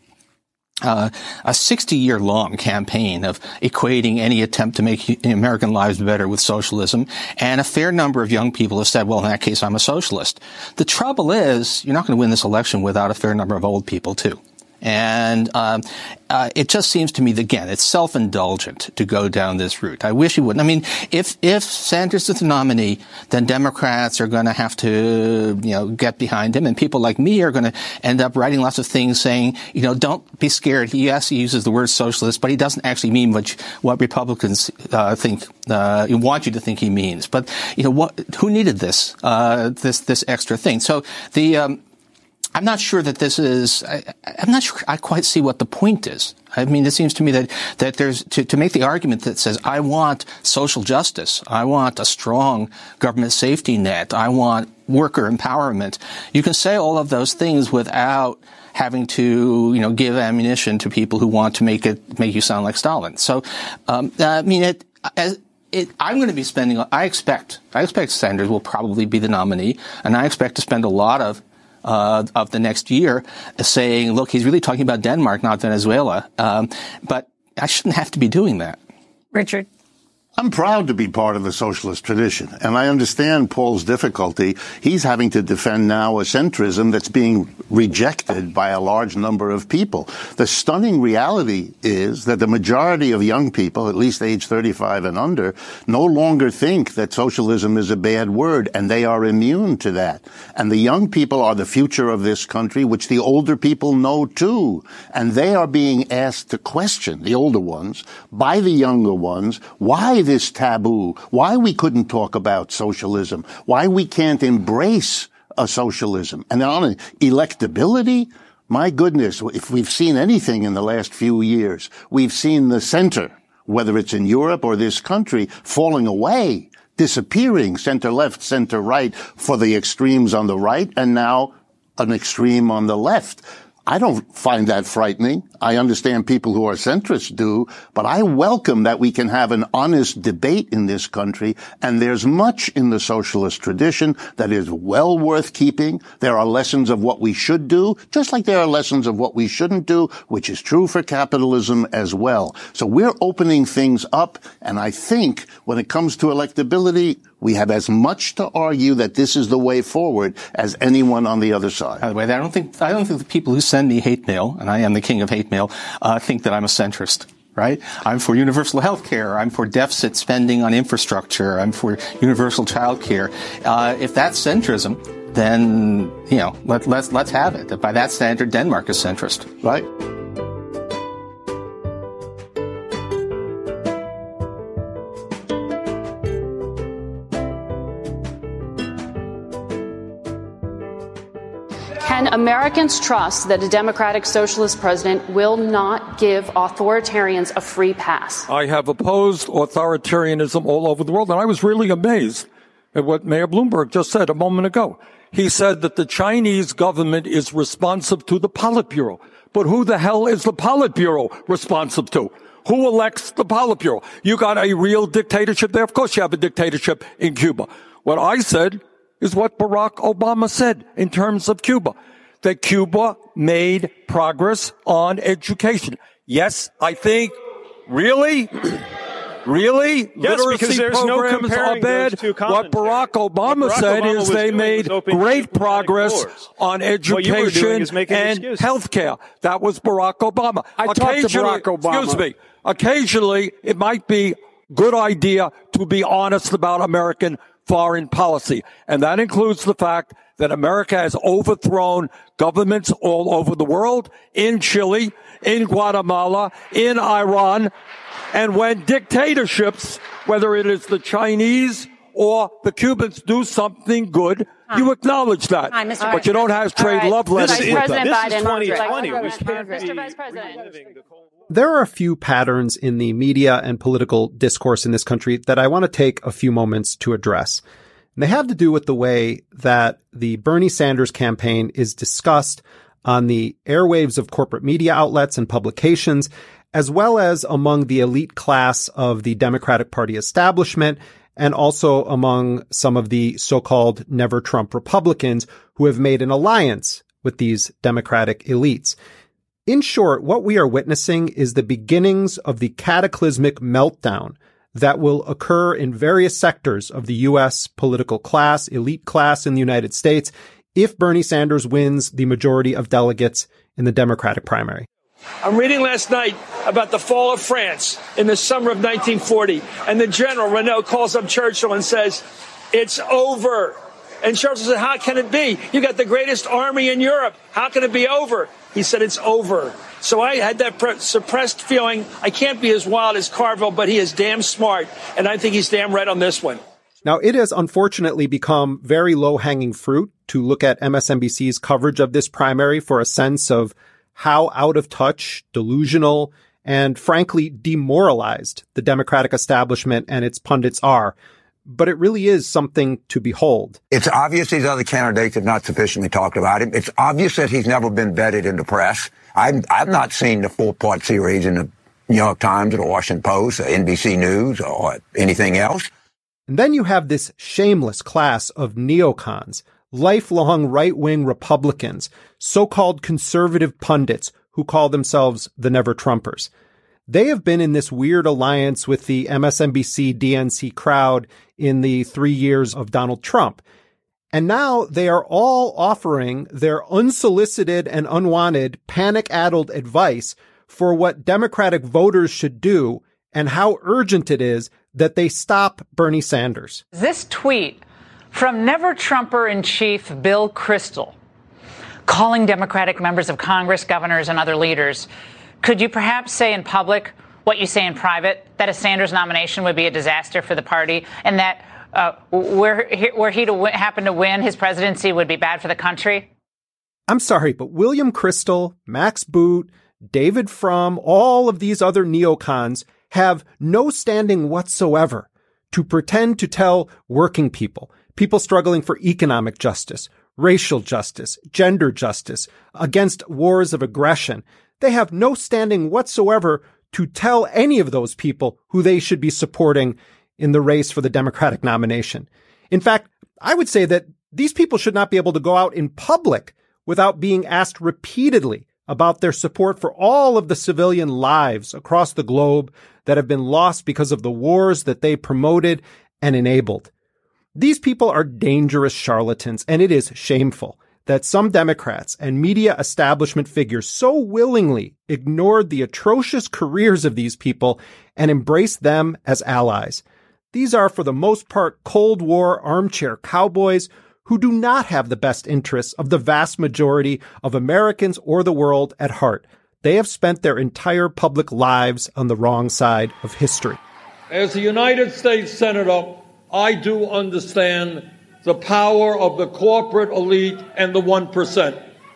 Uh, a sixty-year-long campaign of equating any attempt to make American lives better with socialism, and a fair number of young people have said, well, in that case, I'm a socialist. The trouble is, you're not going to win this election without a fair number of old people, too. And um, uh, it just seems to me that, again, it's self-indulgent to go down this route. I wish he wouldn't. I mean, if if Sanders is the nominee, then Democrats are going to have to, you know, get behind him, and people like me are going to end up writing lots of things saying, you know, don't be scared. He yes, he uses the word socialist, but he doesn't actually mean what what Republicans uh, think uh, want you to think he means. But you know, what? Who needed this uh, this this extra thing? So the um, I'm not sure that this is, I, I'm not sure I quite see what the point is. I mean, it seems to me that, that there's, to, to make the argument that says, I want social justice, I want a strong government safety net, I want worker empowerment. You can say all of those things without having to, you know, give ammunition to people who want to make it, make you sound like Stalin. So, um, I mean, it, as, It, I'm going to be spending, I expect, I expect Sanders will probably be the nominee, and I expect to spend a lot of Uh, of the next year, saying, look, he's really talking about Denmark, not Venezuela. Um, but I shouldn't have to be doing that. Richard. I'm proud to be part of the socialist tradition, and I understand Paul's difficulty. He's having to defend now a centrism that's being rejected by a large number of people. The stunning reality is that the majority of young people, at least age thirty-five and under, no longer think that socialism is a bad word, and they are immune to that. And the young people are the future of this country, which the older people know too. And they are being asked to question, the older ones, by the younger ones, why this taboo, why we couldn't talk about socialism, why we can't embrace a socialism. And on electability, my goodness, if we've seen anything in the last few years, we've seen the center, whether it's in Europe or this country, falling away, disappearing, center left, center right, for the extremes on the right, and now an extreme on the left. I don't find that frightening. I understand people who are centrists do, but I welcome that we can have an honest debate in this country, and there's much in the socialist tradition that is well worth keeping. There are lessons of what we should do, just like there are lessons of what we shouldn't do, which is true for capitalism as well. So we're opening things up, and I think when it comes to electability, we have as much to argue that this is the way forward as anyone on the other side. By the way, I don't think I don't think the people who send me hate mail, and I am the king of hate mail, uh, think that I'm a centrist. Right? I'm for universal health care. I'm for deficit spending on infrastructure. I'm for universal child care. Uh, if that's centrism, then you know let, let's let's have it. By that standard, Denmark is centrist. Right? Can Americans trust that a democratic socialist president will not give authoritarians a free pass? I have opposed authoritarianism all over the world, and I was really amazed at what Mayor Bloomberg just said a moment ago. He said that the Chinese government is responsive to the Politburo. But who the hell is the Politburo responsive to? Who elects the Politburo? You got a real dictatorship there? Of course you have a dictatorship in Cuba. What I said is what Barack Obama said in terms of Cuba, that Cuba made progress on education. Yes, I think, really? Really? Yes, Literacy because there's no programs comparing are bad. those two What Barack Obama what Barack said Obama is was they doing made was opening great diplomatic progress doors. on What you were doing education is making and excuses. health care. That was Barack Obama. I talked to Occasionally- Barack Obama. Excuse me. Occasionally, it might be good idea to be honest about American foreign policy. And that includes the fact that America has overthrown governments all over the world, in Chile, in Guatemala, in Iran. And when dictatorships, whether it is the Chinese or the Cubans, do something good, Hi. you acknowledge that. Hi, Mister But you don't have trade right. love letters Vice with them. President Biden. twenty twenty. Like, We can't Mister be Vice President. There are a few patterns in the media and political discourse in this country that I want to take a few moments to address. And they have to do with the way that the Bernie Sanders campaign is discussed on the airwaves of corporate media outlets and publications, as well as among the elite class of the Democratic Party establishment, and also among some of the so-called Never Trump Republicans who have made an alliance with these Democratic elites. In short, what we are witnessing is the beginnings of the cataclysmic meltdown that will occur in various sectors of the U S political class, elite class in the United States, if Bernie Sanders wins the majority of delegates in the Democratic primary. I'm reading last night about the fall of France in the summer of nineteen forty, and the general, Renault, calls up Churchill and says, it's over. And Churchill said, how can it be? You got the greatest army in Europe. How can it be over? He said, it's over. So I had that pre- suppressed feeling. I can't be as wild as Carville, but he is damn smart, and I think he's damn right on this one. Now, it has unfortunately become very low-hanging fruit to look at M S N B C's coverage of this primary for a sense of how out of touch, delusional, and frankly demoralized the Democratic establishment and its pundits are. But it really is something to behold. It's obvious these other candidates have not sufficiently talked about him. It's obvious that he's never been vetted in the press. I've, I've not seen the four-part series in the New York Times or the Washington Post or N B C News or anything else. And then you have this shameless class of neocons, lifelong right-wing Republicans, so-called conservative pundits who call themselves the Never-Trumpers. They have been in this weird alliance with the M S N B C D N C crowd in the three years of Donald Trump. And now they are all offering their unsolicited and unwanted, panic-addled advice for what Democratic voters should do and how urgent it is that they stop Bernie Sanders. This tweet from Never-Trumper-in-Chief Bill Kristol, calling Democratic members of Congress, governors, and other leaders, could you perhaps say in public what you say in private, that a Sanders nomination would be a disaster for the party, and that uh, were he, were he to win, happen to win, his presidency would be bad for the country? I'm sorry, but William Kristol, Max Boot, David Frum, all of these other neocons have no standing whatsoever to pretend to tell working people, people struggling for economic justice, racial justice, gender justice, against wars of aggression. They have no standing whatsoever to tell any of those people who they should be supporting in the race for the Democratic nomination. In fact, I would say that these people should not be able to go out in public without being asked repeatedly about their support for all of the civilian lives across the globe that have been lost because of the wars that they promoted and enabled. These people are dangerous charlatans, and it is shameful that some Democrats and media establishment figures so willingly ignored the atrocious careers of these people and embraced them as allies. These are, for the most part, Cold War armchair cowboys who do not have the best interests of the vast majority of Americans or the world at heart. They have spent their entire public lives on the wrong side of history. As a United States Senator, I do understand the power of the corporate elite and the one percent.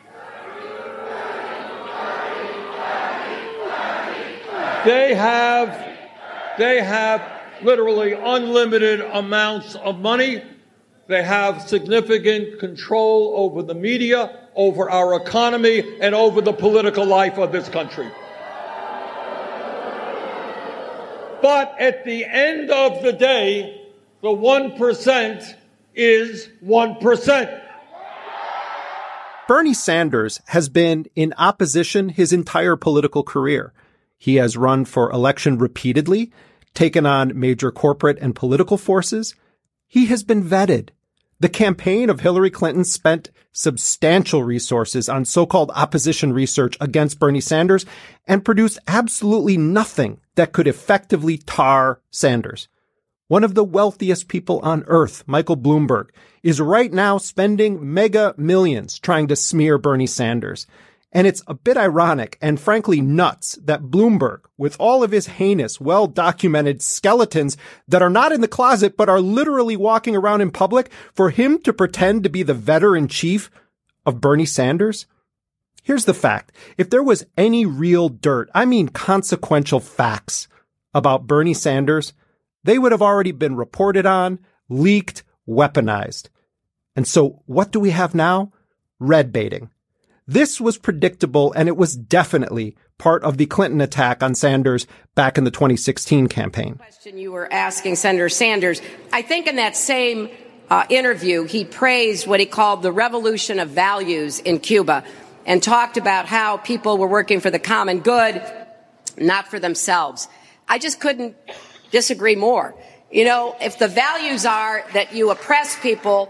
They have, they have literally unlimited amounts of money. They have significant control over the media, over our economy, and over the political life of this country. But at the end of the day, the one percent is one percent. Bernie Sanders has been in opposition his entire political career. He has run for election repeatedly, taken on major corporate and political forces. He has been vetted. The campaign of Hillary Clinton spent substantial resources on so-called opposition research against Bernie Sanders and produced absolutely nothing that could effectively tar Sanders. One of the wealthiest people on earth, Michael Bloomberg, is right now spending mega millions trying to smear Bernie Sanders. And it's a bit ironic and frankly nuts that Bloomberg, with all of his heinous, well-documented skeletons that are not in the closet but are literally walking around in public, for him to pretend to be the veteran-in-chief of Bernie Sanders? Here's the fact. If there was any real dirt, I mean consequential facts about Bernie Sanders, they would have already been reported on, leaked, weaponized. And so what do we have now? Red baiting. This was predictable, and it was definitely part of the Clinton attack on Sanders back in the twenty sixteen campaign. Question you were asking Senator Sanders. I think in that same uh, interview, he praised what he called the revolution of values in Cuba and talked about how people were working for the common good, not for themselves. I just couldn't disagree more. You know, if the values are that you oppress people,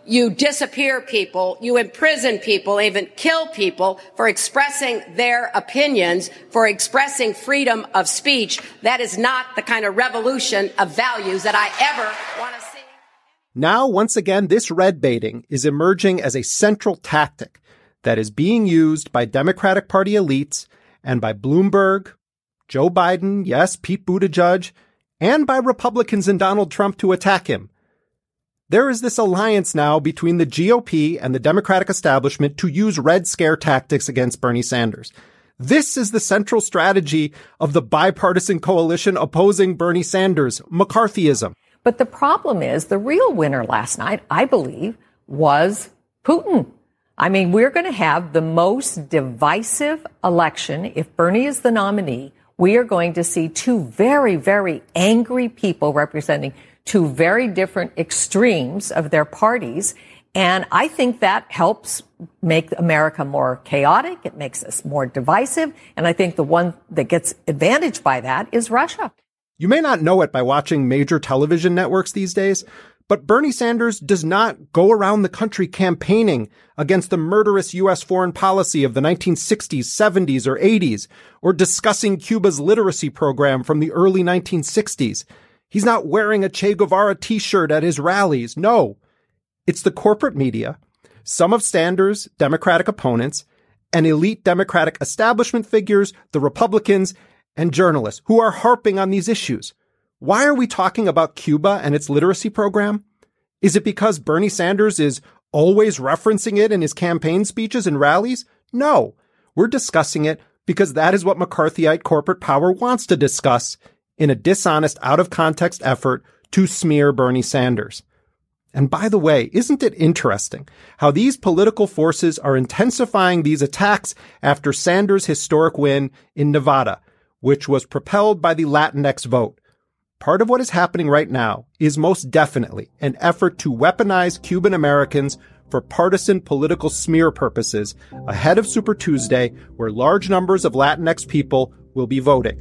you disappear people, you imprison people, even kill people for expressing their opinions, for expressing freedom of speech. That is not the kind of revolution of values that I ever want to see. Now, once again, this red baiting is emerging as a central tactic that is being used by Democratic Party elites and by Bloomberg, Joe Biden, yes, Pete Buttigieg, and by Republicans and Donald Trump to attack him. There is this alliance now between the G O P and the Democratic establishment to use Red Scare tactics against Bernie Sanders. This is the central strategy of the bipartisan coalition opposing Bernie Sanders, McCarthyism. But the problem is the real winner last night, I believe, was Putin. I mean, we're going to have the most divisive election. If Bernie is the nominee, we are going to see two very, very angry people representing two very different extremes of their parties. And I think that helps make America more chaotic. It makes us more divisive. And I think the one that gets advantage by that is Russia. You may not know it by watching major television networks these days, but Bernie Sanders does not go around the country campaigning against the murderous U S foreign policy of the nineteen sixties, seventies, or eighties, or discussing Cuba's literacy program from the early nineteen sixties. He's not wearing a Che Guevara t-shirt at his rallies. No, it's the corporate media, some of Sanders' Democratic opponents, and elite Democratic establishment figures, the Republicans, and journalists who are harping on these issues. Why are we talking about Cuba and its literacy program? Is it because Bernie Sanders is always referencing it in his campaign speeches and rallies? No, we're discussing it because that is what McCarthyite corporate power wants to discuss in a dishonest, out-of-context effort to smear Bernie Sanders. And by the way, isn't it interesting how these political forces are intensifying these attacks after Sanders' historic win in Nevada, which was propelled by the Latinx vote? Part of what is happening right now is most definitely an effort to weaponize Cuban Americans for partisan political smear purposes ahead of Super Tuesday, where large numbers of Latinx people will be voting.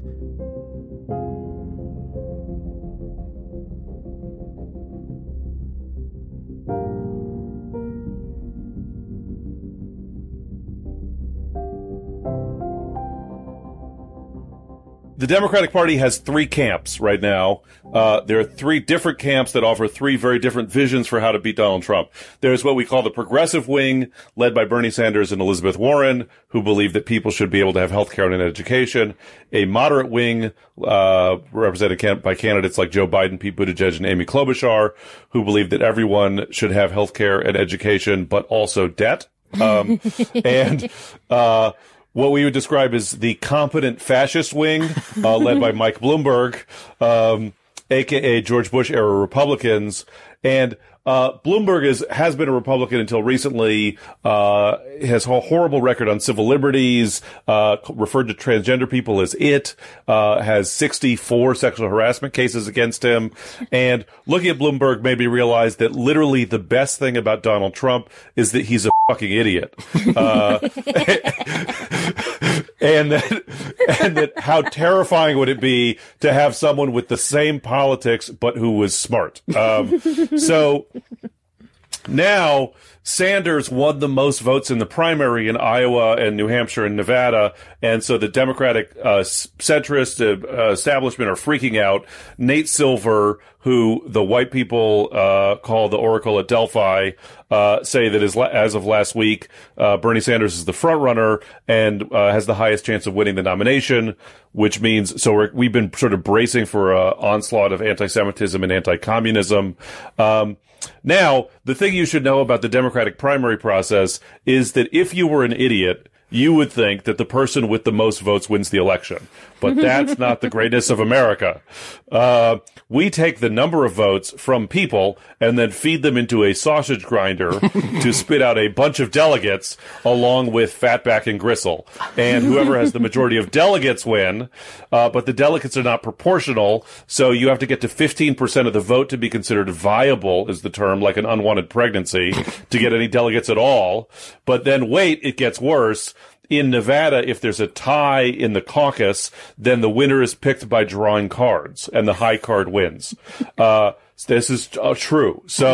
The Democratic Party has three camps right now. Uh, there are three different camps that offer three very different visions for how to beat Donald Trump. There's what we call the progressive wing, led by Bernie Sanders and Elizabeth Warren, who believe that people should be able to have health care and education. A moderate wing, uh, represented by candidates like Joe Biden, Pete Buttigieg, and Amy Klobuchar, who believe that everyone should have health care and education, but also debt. Um, and, uh, what we would describe as the competent fascist wing, uh, led by Mike Bloomberg, um, A K A George Bush era Republicans. And, uh, Bloomberg is, has been a Republican until recently, uh, has a horrible record on civil liberties, uh, referred to transgender people as it, uh, has sixty-four sexual harassment cases against him. And looking at Bloomberg made me realize that literally the best thing about Donald Trump is that he's a fucking idiot. Uh, and that, and that how terrifying would it be to have someone with the same politics, but who was smart. Um, so now Sanders won the most votes in the primary in Iowa and New Hampshire and Nevada. And so the Democratic uh, centrist uh, establishment are freaking out. Nate Silver, who the white people uh, call the Oracle at Delphi, uh, say that as, as of last week, uh, Bernie Sanders is the front runner and uh, has the highest chance of winning the nomination, which means so we're, we've been sort of bracing for an onslaught of anti-Semitism and anti-communism. Um, Now, the thing you should know about the Democratic primary process is that if you were an idiot, you would think that the person with the most votes wins the election. But that's not the greatness of America. Uh, we take the number of votes from people and then feed them into a sausage grinder to spit out a bunch of delegates along with fatback and gristle. And whoever has the majority of delegates win, uh, but the delegates are not proportional, so you have to get to fifteen percent of the vote to be considered viable, is the term, like an unwanted pregnancy, to get any delegates at all. But then wait, it gets worse. In Nevada, if there's a tie in the caucus, then the winner is picked by drawing cards, and the high card wins. Uh, this is uh, true. So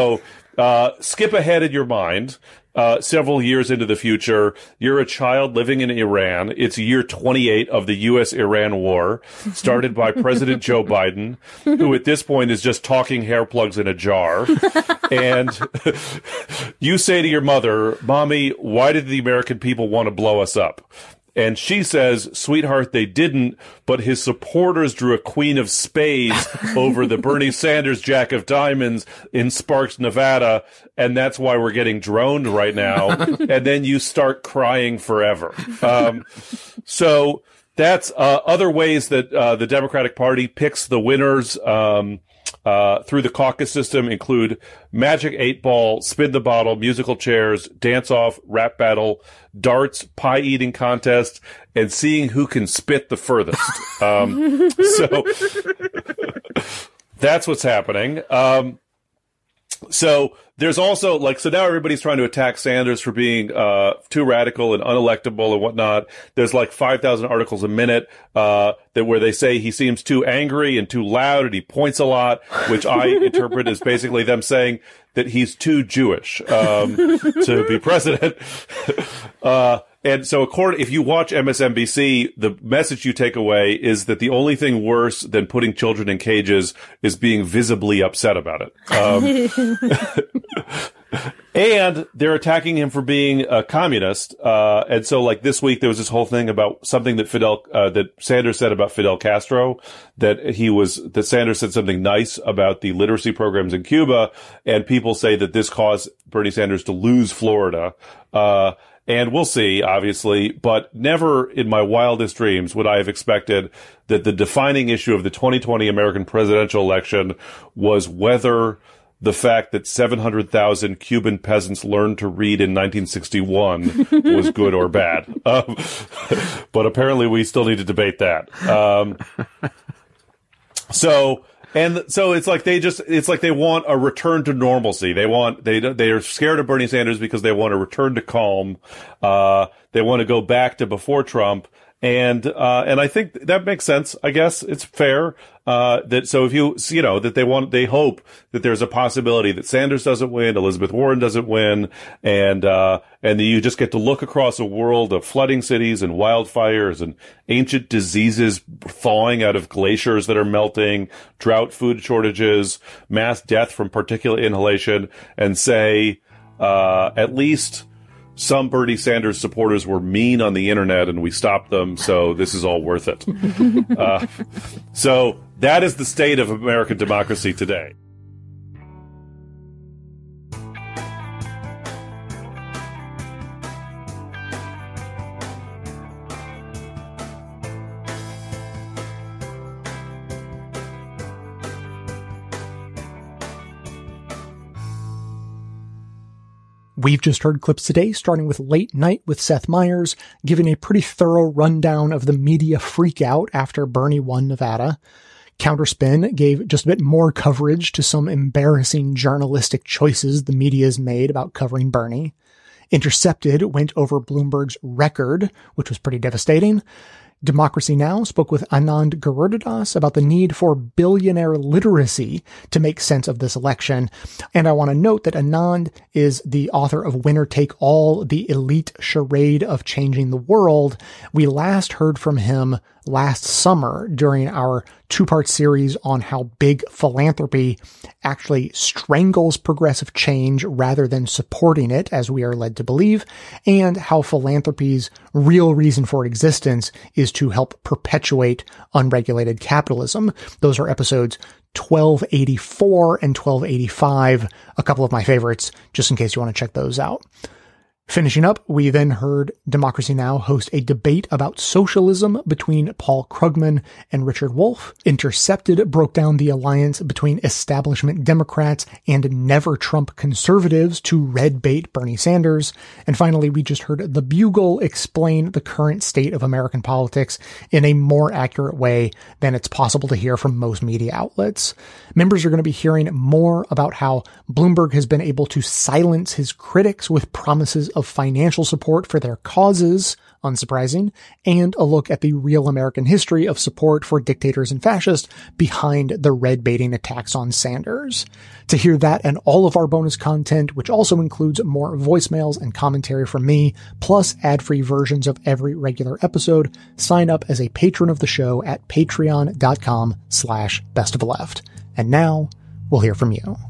uh, skip ahead in your mind. Uh, several years into the future, you're a child living in Iran. It's year twenty-eight of the U S Iran war, started by President Joe Biden, who at this point is just talking hair plugs in a jar. And you say to your mother, Mommy, why did the American people want to blow us up? And she says, sweetheart, they didn't, but his supporters drew a queen of spades over the Bernie Sanders Jack of Diamonds in Sparks, Nevada, and that's why we're getting droned right now. And then you start crying forever. Um, so that's uh, other ways that uh, the Democratic Party picks the winners um, uh, through the caucus system include Magic eight Ball, Spin the Bottle, musical chairs, dance-off, rap battle, darts, pie eating contest, and seeing who can spit the furthest. Um, so that's what's happening. Um, so there's also like, so now everybody's trying to attack Sanders for being uh, too radical and unelectable and whatnot. There's like five thousand articles a minute uh, that where they say he seems too angry and too loud and he points a lot, which I interpret as basically them saying that he's too Jewish um, to be president. uh, and so, according, if you watch M S N B C, the message you take away is that the only thing worse than putting children in cages is being visibly upset about it. Um, and they're attacking him for being a communist. Uh, and so, like this week, there was this whole thing about something that Fidel, uh, that Sanders said about Fidel Castro, that he was, that Sanders said something nice about the literacy programs in Cuba. And people say that this caused Bernie Sanders to lose Florida. Uh, And we'll see, obviously, but never in my wildest dreams would I have expected that the defining issue of the twenty twenty American presidential election was whether the fact that seven hundred thousand Cuban peasants learned to read in nineteen sixty-one was good or bad. Um, but apparently we still need to debate that. Um, so... And so it's like they just, it's like they want a return to normalcy. They want, they, they are scared of Bernie Sanders because they want a return to calm. Uh, they want to go back to before Trump. And, uh, and I think that makes sense. I guess it's fair, uh, that, so if you, you know, that they want, they hope that there's a possibility that Sanders doesn't win, Elizabeth Warren doesn't win, and, uh, and that you just get to look across a world of flooding cities and wildfires and ancient diseases thawing out of glaciers that are melting, drought, food shortages, mass death from particulate inhalation, and say, uh, at least, some Bernie Sanders supporters were mean on the internet and we stopped them, so this is all worth it. uh, so that is the state of American democracy today. We've just heard clips today, starting with Late Night with Seth Meyers, giving a pretty thorough rundown of the media freakout after Bernie won Nevada. Counterspin gave just a bit more coverage to some embarrassing journalistic choices the media's made about covering Bernie. Intercepted went over Bloomberg's record, which was pretty devastating. Democracy Now! Spoke with Anand Garudadas about the need for billionaire literacy to make sense of this election. And I want to note that Anand is the author of Winner Take All, the elite charade of changing the world. We last heard from him last summer during our two-part series on how big philanthropy actually strangles progressive change rather than supporting it, as we are led to believe, and how philanthropy's real reason for existence is to help perpetuate unregulated capitalism. Those are episodes twelve eighty-four and twelve eighty-five, a couple of my favorites, just in case you want to check those out. Finishing up, we then heard Democracy Now! Host a debate about socialism between Paul Krugman and Richard Wolff. Intercepted broke down the alliance between establishment Democrats and never Trump conservatives to red bait Bernie Sanders. And finally, we just heard The Bugle explain the current state of American politics in a more accurate way than it's possible to hear from most media outlets. Members are going to be hearing more about how Bloomberg has been able to silence his critics with promises of of financial support for their causes, unsurprising, and a look at the real American history of support for dictators and fascists behind the red baiting attacks on Sanders. To hear that and all of our bonus content, which also includes more voicemails and commentary from me, plus ad-free versions of every regular episode, sign up as a patron of the show at patreon.com slash best of the left. And now, we'll hear from you.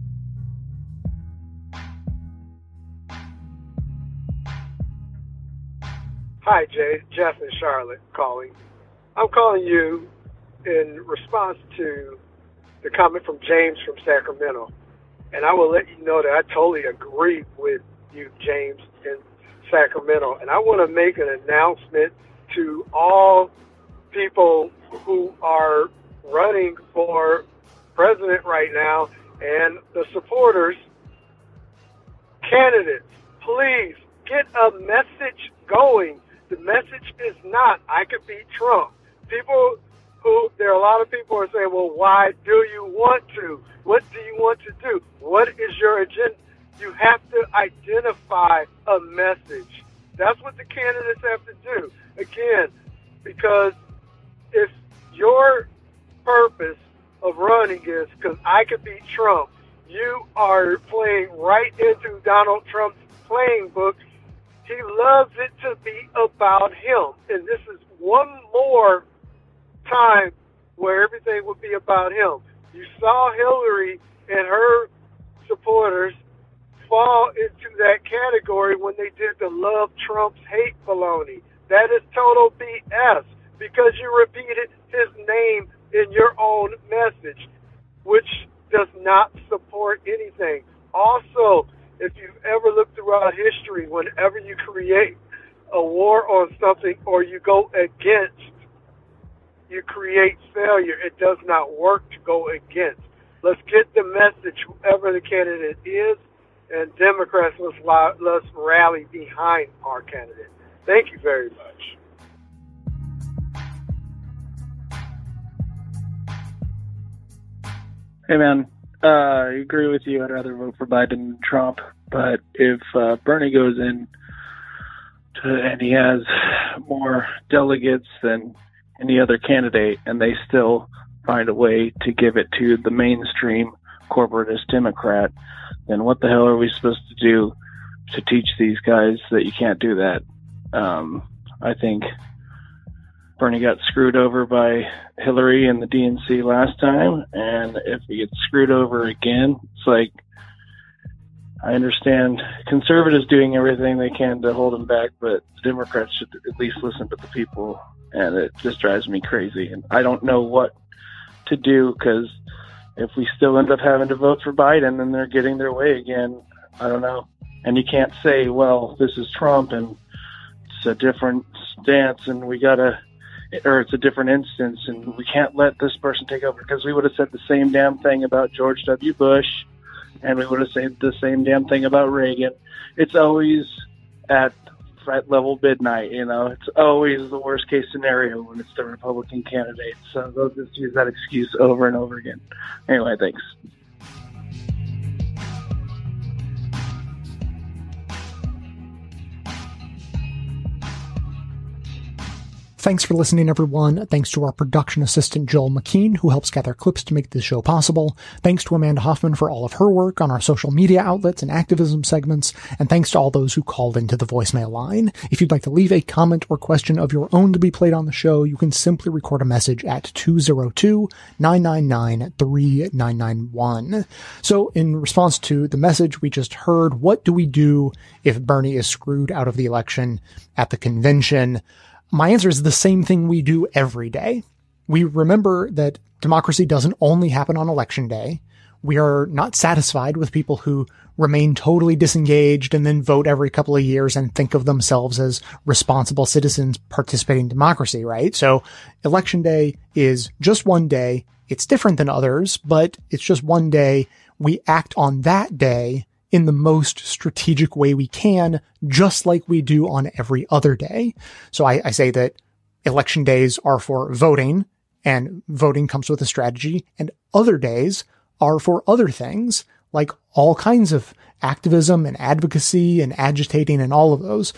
Hi, Jay. Jeff and Charlotte calling. I'm calling you in response to the comment from James from Sacramento. And I will let you know that I totally agree with you, James, in Sacramento. And I want to make an announcement to all people who are running for president right now and the supporters, candidates, please get a message going. The message is not, I could beat Trump. People who, there are a lot of people who are saying, well, why do you want to? What do you want to do? What is your agenda? You have to identify a message. That's what the candidates have to do. Again, because if your purpose of running is because I could beat Trump, you are playing right into Donald Trump's playing book. He loves it to be about him. And this is one more time where everything would be about him. You saw Hillary and her supporters fall into that category when they did the love Trump's hate baloney. That is total B S because you repeated his name in your own message, which does not support anything. Also, if you've ever looked throughout history, whenever you create a war on something or you go against, you create failure. It does not work to go against. Let's get the message, whoever the candidate is, and Democrats, let's, let's rally behind our candidate. Thank you very much. Hey, man. Uh, I agree with you. I'd rather vote for Biden than Trump. But if uh, Bernie goes in to, and he has more delegates than any other candidate, and they still find a way to give it to the mainstream corporatist Democrat, then what the hell are we supposed to do to teach these guys that you can't do that? Um, I think Bernie got screwed over by Hillary and the D N C last time, and if he gets screwed over again, it's like, I understand conservatives doing everything they can to hold him back, but Democrats should at least listen to the people, and it just drives me crazy. And I don't know what to do, because if we still end up having to vote for Biden and they're getting their way again, I don't know. And you can't say, well, this is Trump and it's a different stance and we gotta, or it's a different instance and we can't let this person take over, because we would have said the same damn thing about George W. Bush and we would have said the same damn thing about Reagan. It's always at threat level midnight, you know. It's always the worst case scenario when it's the Republican candidate. So they'll just use that excuse over and over again. Anyway, thanks. Thanks for listening, everyone. Thanks to our production assistant, Joel McKean, who helps gather clips to make this show possible. Thanks to Amanda Hoffman for all of her work on our social media outlets and activism segments. And thanks to all those who called into the voicemail line. If you'd like to leave a comment or question of your own to be played on the show, you can simply record a message at two oh two, nine nine nine, three nine nine one. So in response to the message we just heard, what do we do if Bernie is screwed out of the election at the convention? My answer is the same thing we do every day. We remember that democracy doesn't only happen on election day. We are not satisfied with people who remain totally disengaged and then vote every couple of years and think of themselves as responsible citizens participating in democracy, right? So election day is just one day. It's different than others, but it's just one day. We act on that day in the most strategic way we can, just like we do on every other day. So I, I say that election days are for voting, and voting comes with a strategy, and other days are for other things, like all kinds of activism and advocacy and agitating and all of those.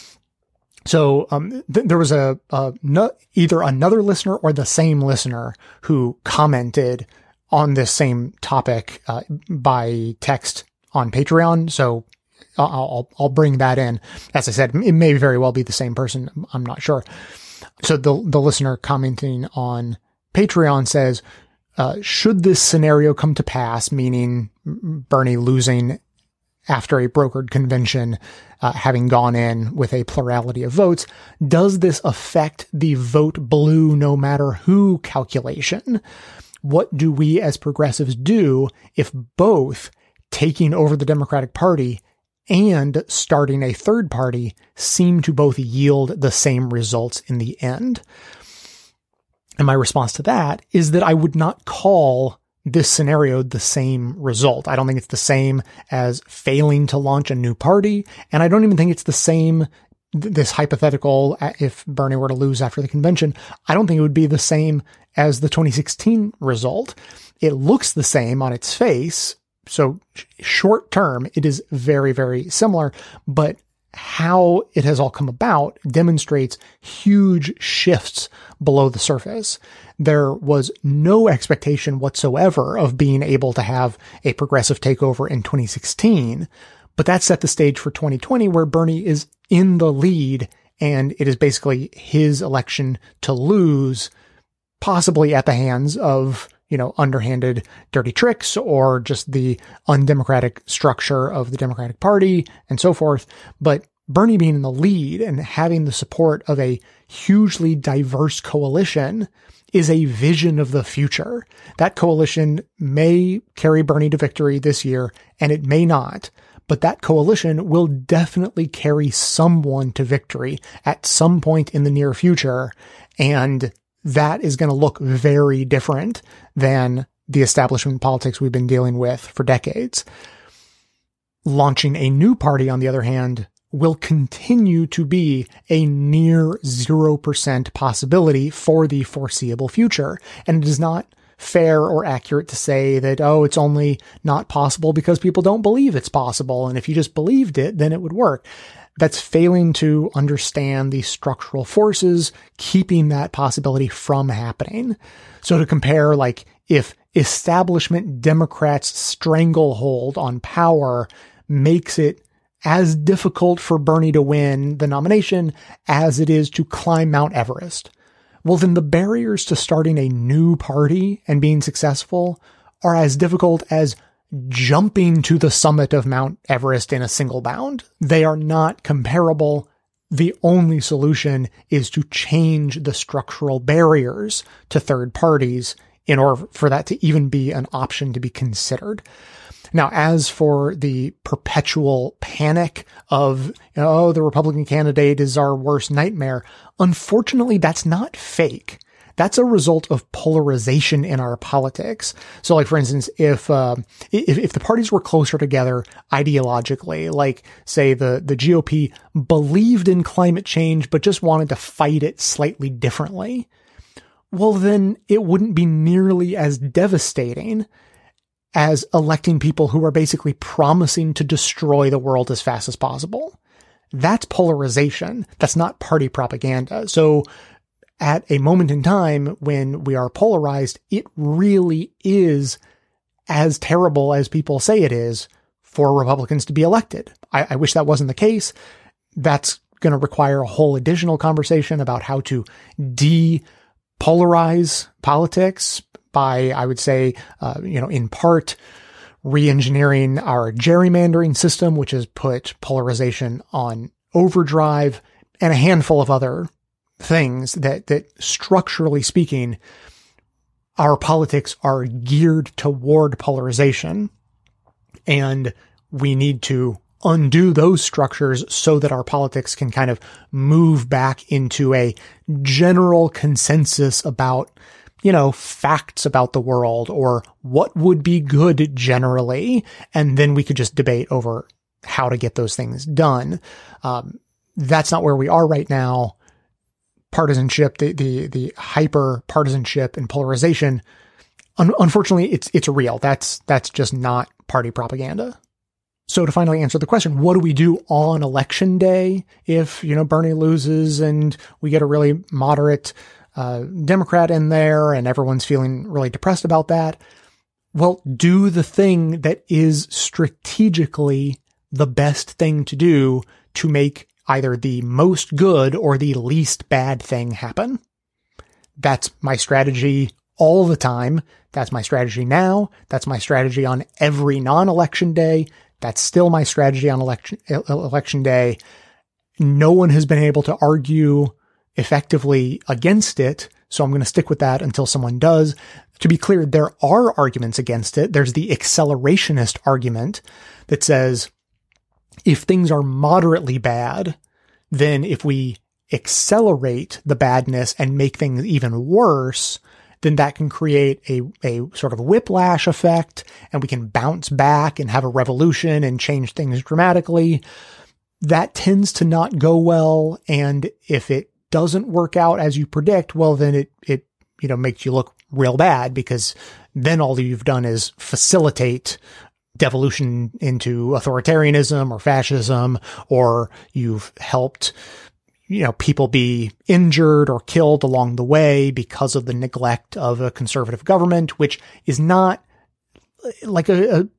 So um, th- there was a, a no, either another listener or the same listener who commented on this same topic uh, by text on Patreon. So I'll, I'll I'll bring that in. As I said, it may very well be the same person. I'm not sure. So the the listener commenting on Patreon says, uh, should this scenario come to pass, meaning Bernie losing after a brokered convention, uh, having gone in with a plurality of votes, does this affect the vote blue no matter who calculation? What do we as progressives do if both taking over the Democratic Party and starting a third party seem to both yield the same results in the end? And my response to that is that I would not call this scenario the same result. I don't think it's the same as failing to launch a new party. And I don't even think it's the same, this hypothetical, if Bernie were to lose after the convention, I don't think it would be the same as the twenty sixteen result. It looks the same on its face. So short term, it is very, very similar, but how it has all come about demonstrates huge shifts below the surface. There was no expectation whatsoever of being able to have a progressive takeover in twenty sixteen, but that set the stage for twenty twenty, where Bernie is in the lead and it is basically his election to lose, possibly at the hands of, you know, underhanded dirty tricks or just the undemocratic structure of the Democratic Party and so forth. But Bernie being in the lead and having the support of a hugely diverse coalition is a vision of the future. That coalition may carry Bernie to victory this year, and it may not, but that coalition will definitely carry someone to victory at some point in the near future. And that is going to look very different than the establishment politics we've been dealing with for decades. Launching a new party, on the other hand, will continue to be a near zero percent possibility for the foreseeable future. And it is not fair or accurate to say that, oh, it's only not possible because people don't believe it's possible. And if you just believed it, then it would work. That's failing to understand the structural forces keeping that possibility from happening. So to compare, like, if establishment Democrats' stranglehold on power makes it as difficult for Bernie to win the nomination as it is to climb Mount Everest, well, then the barriers to starting a new party and being successful are as difficult as jumping to the summit of Mount Everest in a single bound. They are not comparable. The only solution is to change the structural barriers to third parties in order for that to even be an option to be considered. Now, as for the perpetual panic of, oh, the Republican candidate is our worst nightmare, unfortunately, that's not fake. That's a result of polarization in our politics. So, like, for instance, if, uh, if, if the parties were closer together ideologically, like, say, the, the G O P believed in climate change, but just wanted to fight it slightly differently, well, then it wouldn't be nearly as devastating as electing people who are basically promising to destroy the world as fast as possible. That's polarization. That's not party propaganda. So at a moment in time when we are polarized, it really is as terrible as people say it is for Republicans to be elected. I, I wish that wasn't the case. That's going to require a whole additional conversation about how to depolarize politics by, I would say, uh, you know, in part, re-engineering our gerrymandering system, which has put polarization on overdrive, and a handful of other things that, that structurally speaking, our politics are geared toward polarization. And we need to undo those structures so that our politics can kind of move back into a general consensus about, you know, facts about the world or what would be good generally. And then we could just debate over how to get those things done. Um, that's not where we are right now. Partisanship, the, the, the hyper partisanship and polarization, Un- unfortunately, it's it's real. That's that's just not party propaganda. So to finally answer the question, what do we do on election day if, you know, Bernie loses and we get a really moderate uh, Democrat in there and everyone's feeling really depressed about that? Well, do the thing that is strategically the best thing to do to make either the most good or the least bad thing happen. That's my strategy all the time. That's my strategy now. That's my strategy on every non-election day. That's still my strategy on election election day. No one has been able to argue effectively against it, so I'm going to stick with that until someone does. To be clear, there are arguments against it. There's the accelerationist argument that says if things are moderately bad, then if we accelerate the badness and make things even worse, then that can create a, a sort of whiplash effect, and we can bounce back and have a revolution and change things dramatically. That tends to not go well. And if it doesn't work out as you predict, well, then it, it, you know, makes you look real bad, because then all you've done is facilitate devolution into authoritarianism or fascism, or you've helped, you know, people be injured or killed along the way because of the neglect of a conservative government, which is not like a, a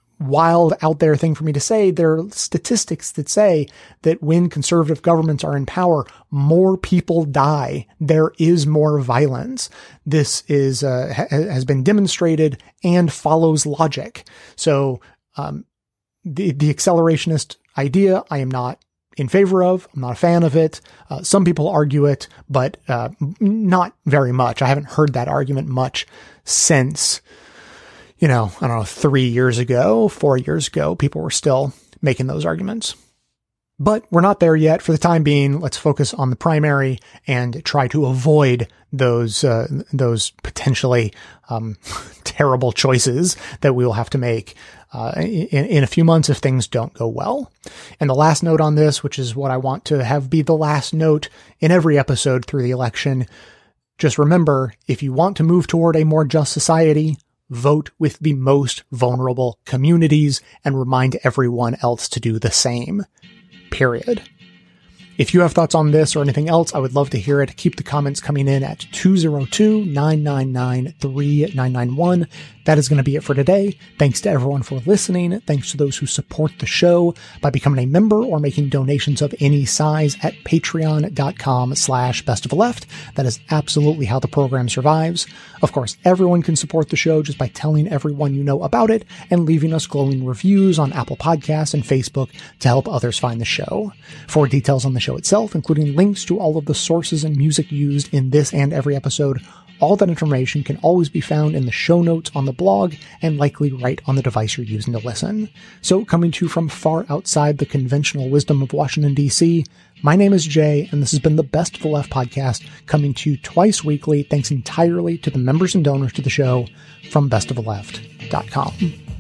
wild out there thing for me to say. There are statistics that say that when conservative governments are in power, more people die. There is more violence. This is, uh, ha- has been demonstrated and follows logic. So, um, the, the accelerationist idea, I am not in favor of. I'm not a fan of it. Uh, some people argue it, but uh, not very much. I haven't heard that argument much since, you know, I don't know, three years ago, four years ago, people were still making those arguments. But we're not there yet. For the time being, let's focus on the primary and try to avoid those uh, those potentially um, terrible choices that we will have to make uh, in, in a few months if things don't go well. And the last note on this, which is what I want to have be the last note in every episode through the election, just remember, if you want to move toward a more just society, vote with the most vulnerable communities and remind everyone else to do the same. Period. If you have thoughts on this or anything else, I would love to hear it. Keep the comments coming in at two oh two, nine nine nine, three nine nine one. That is going to be it for today. Thanks to everyone for listening. Thanks to those who support the show by becoming a member or making donations of any size at patreon.com slash best of the left. That is absolutely how the program survives. Of course, everyone can support the show just by telling everyone you know about it and leaving us glowing reviews on Apple Podcasts and Facebook to help others find the show. For details on the show itself, including links to all of the sources and music used in this and every episode, all that information can always be found in the show notes on the blog and likely right on the device you're using to listen. So, coming to you from far outside the conventional wisdom of Washington, D C, my name is Jay, and this has been the Best of the Left podcast, coming to you twice weekly, thanks entirely to the members and donors to the show from best of the left dot com.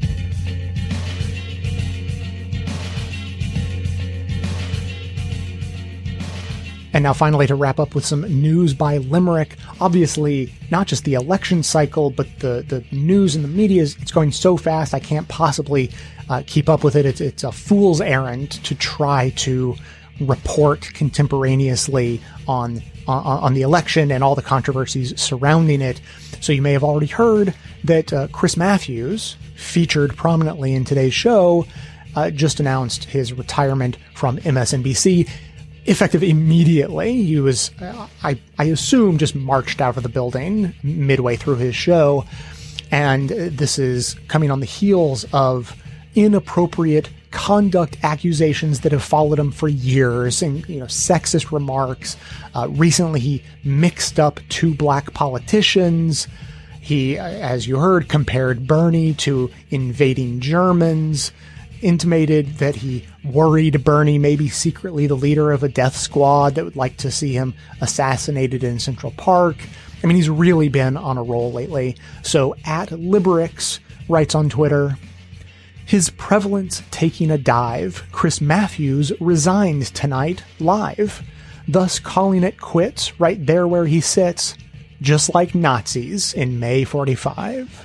And now finally, to wrap up with some news by Limerick. Obviously, not just the election cycle, but the, the news and the media, is it's going so fast, I can't possibly uh, keep up with it. It's, it's a fool's errand to try to report contemporaneously on, on, on the election and all the controversies surrounding it. So you may have already heard that uh, Chris Matthews, featured prominently in today's show, uh, just announced his retirement from M S N B C. Effective immediately. He was, uh, I, I assume, just marched out of the building midway through his show. And this is coming on the heels of inappropriate conduct accusations that have followed him for years, and, you know, sexist remarks. Uh, recently, he mixed up two black politicians. He, as you heard, compared Bernie to invading Germans, intimated that he worried Bernie may be secretly the leader of a death squad that would like to see him assassinated in Central Park. I mean, he's really been on a roll lately. So, at Liberix writes on Twitter, his prevalence taking a dive, Chris Matthews resigned tonight live, thus calling it quits right there where he sits. just like Nazis in May forty-five.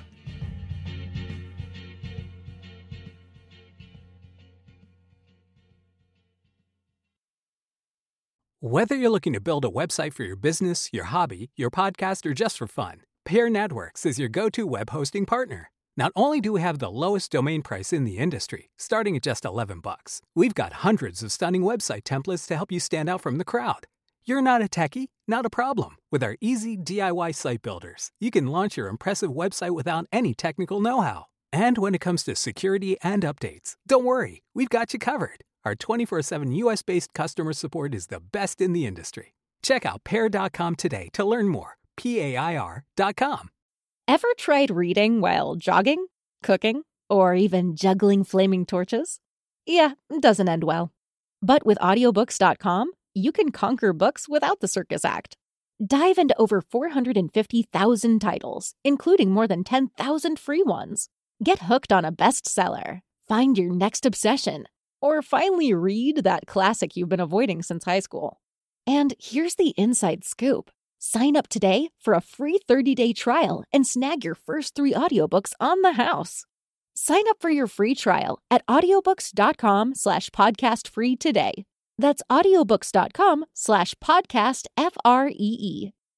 Whether you're looking to build a website for your business, your hobby, your podcast, or just for fun, Pair Networks is your go-to web hosting partner. Not only do we have the lowest domain price in the industry, starting at just eleven bucks, we've got hundreds of stunning website templates to help you stand out from the crowd. You're not a techie? Not a problem. With our easy D I Y site builders, you can launch your impressive website without any technical know-how. And when it comes to security and updates, don't worry, we've got you covered. Our twenty-four seven U S-based customer support is the best in the industry. Check out pair dot com today to learn more. P A I R dot com. Ever tried reading while jogging, cooking, or even juggling flaming torches? Yeah, it doesn't end well. But with audiobooks dot com, you can conquer books without the circus act. Dive into over four hundred fifty thousand titles, including more than ten thousand free ones. Get hooked on a bestseller, find your next obsession, or finally read that classic you've been avoiding since high school. And here's the inside scoop. Sign up today for a free thirty-day trial and snag your first three audiobooks on the house. Sign up for your free trial at audiobooks dot com slash podcast free today. That's audiobooks dot com slash podcast F R E E.